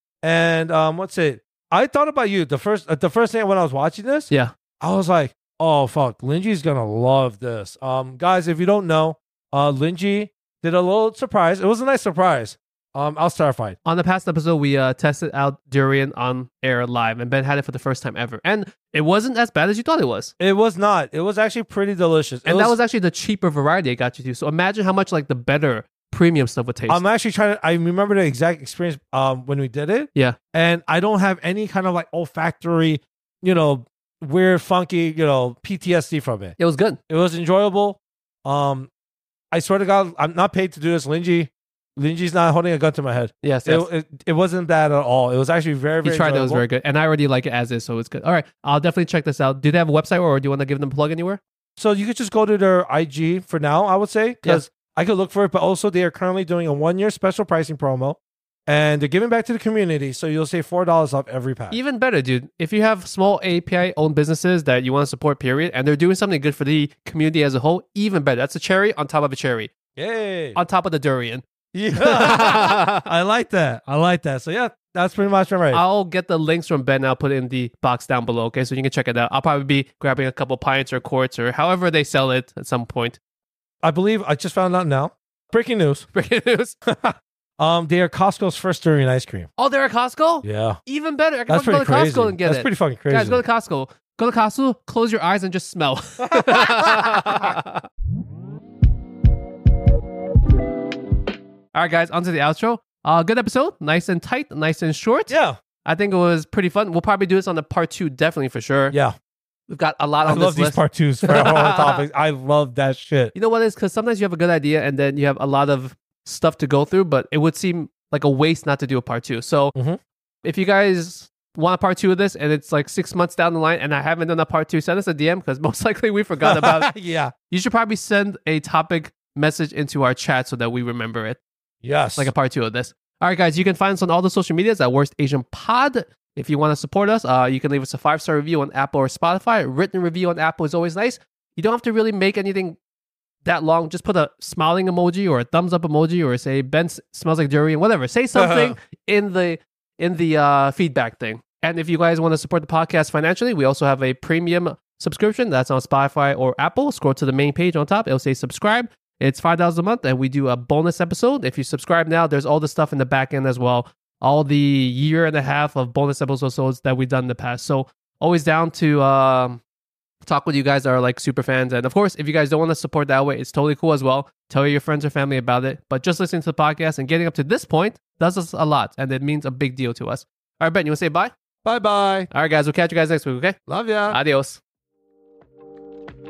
and um, what's it? I thought about you the first, uh, the first thing when I was watching this. Yeah. I was like, oh fuck, Linji's gonna love this. Um, guys, if you don't know, uh, Linji did a little surprise. It was a nice surprise. Um, I was terrified. On the past episode, we uh, tested out durian on air live, and Ben had it for the first time ever. And it wasn't as bad as you thought it was. It was not. It was actually pretty delicious. It And that was actually the cheaper variety I got you to. So imagine how much like the better premium stuff would taste. I'm actually trying to. I remember the exact experience um when we did it. Yeah. And I don't have any kind of like olfactory, you know, weird, funky, you know, P T S D from it. It was good. It was enjoyable. Um, I swear to God, I'm not paid to do this. Linji, Linji's not holding a gun to my head. Yes, It, yes. it, it wasn't bad at all. It was actually very, very He tried it. It was enjoyable. very good. And I already like it as is, so it's good. All right. I'll definitely check this out. Do they have a website, or do you want to give them a plug anywhere? So you could just go to their I G for now, I would say, because I could look for it. But also, they are currently doing a one-year special pricing promo, and they're giving back to the community. So you'll save four dollars off every pack. Even better, dude. If you have small A P I-owned businesses that you want to support, period, and they're doing something good for the community as a whole, even better. That's a cherry on top of a cherry. Yay! On top of the durian. Yeah, I like that. I like that. So yeah, that's pretty much right. I'll get the links from Ben. I'll put it in the box down below, okay? So you can check it out. I'll probably be grabbing a couple pints or quarts or however they sell it at some point. I believe I just found out now. Breaking news. Breaking news. Um, they are Costco's first durian ice cream. Oh, they're at Costco? Yeah, Even better. I can that's fucking pretty go to crazy. Costco and get that's it. pretty fucking crazy. Guys, go to Costco. Go to Costco, close your eyes and just smell. All right, guys, on to the outro. Uh, good episode. Nice and tight, nice and short. Yeah, I think it was pretty fun. We'll probably do this on the part two, definitely for sure. yeah. We've got a lot I on love this these list. part twos for horror topics. I love that shit. You know what it is? Because sometimes you have a good idea and then you have a lot of stuff to go through, but it would seem like a waste not to do a part two. So Mhm. if you guys want a part two of this and it's like six months down the line and I haven't done a part two, send us a D M because most likely we forgot about it. yeah. You should probably send a topic message into our chat so that we remember it, Yes. like a part two of this. All right, guys, you can find us on all the social medias at Worst Asian Pod. If you want to support us, uh, you can leave us a five-star review on Apple or Spotify. A written review on Apple is always nice. You don't have to really make anything that long. Just put a smiling emoji or a thumbs up emoji or say Ben s- smells like durian, whatever. Say something in the in the uh, feedback thing. And if you guys want to support the podcast financially, we also have a premium subscription that's on Spotify or Apple. Scroll to the main page on top. It'll say subscribe. It's five dollars a month, and we do a bonus episode. If you subscribe now, there's all the stuff in the back end as well. All the year and a half of bonus episodes that we've done in the past. So always down to um, talk with you guys that are like super fans. And of course, if you guys don't want to support that way, it's totally cool as well. Tell your friends or family about it. But just listening to the podcast and getting up to this point does us a lot. And it means a big deal to us. All right, Ben, you want to say bye? Bye bye. All right, guys, we'll catch you guys next week, okay? Love ya. Adios.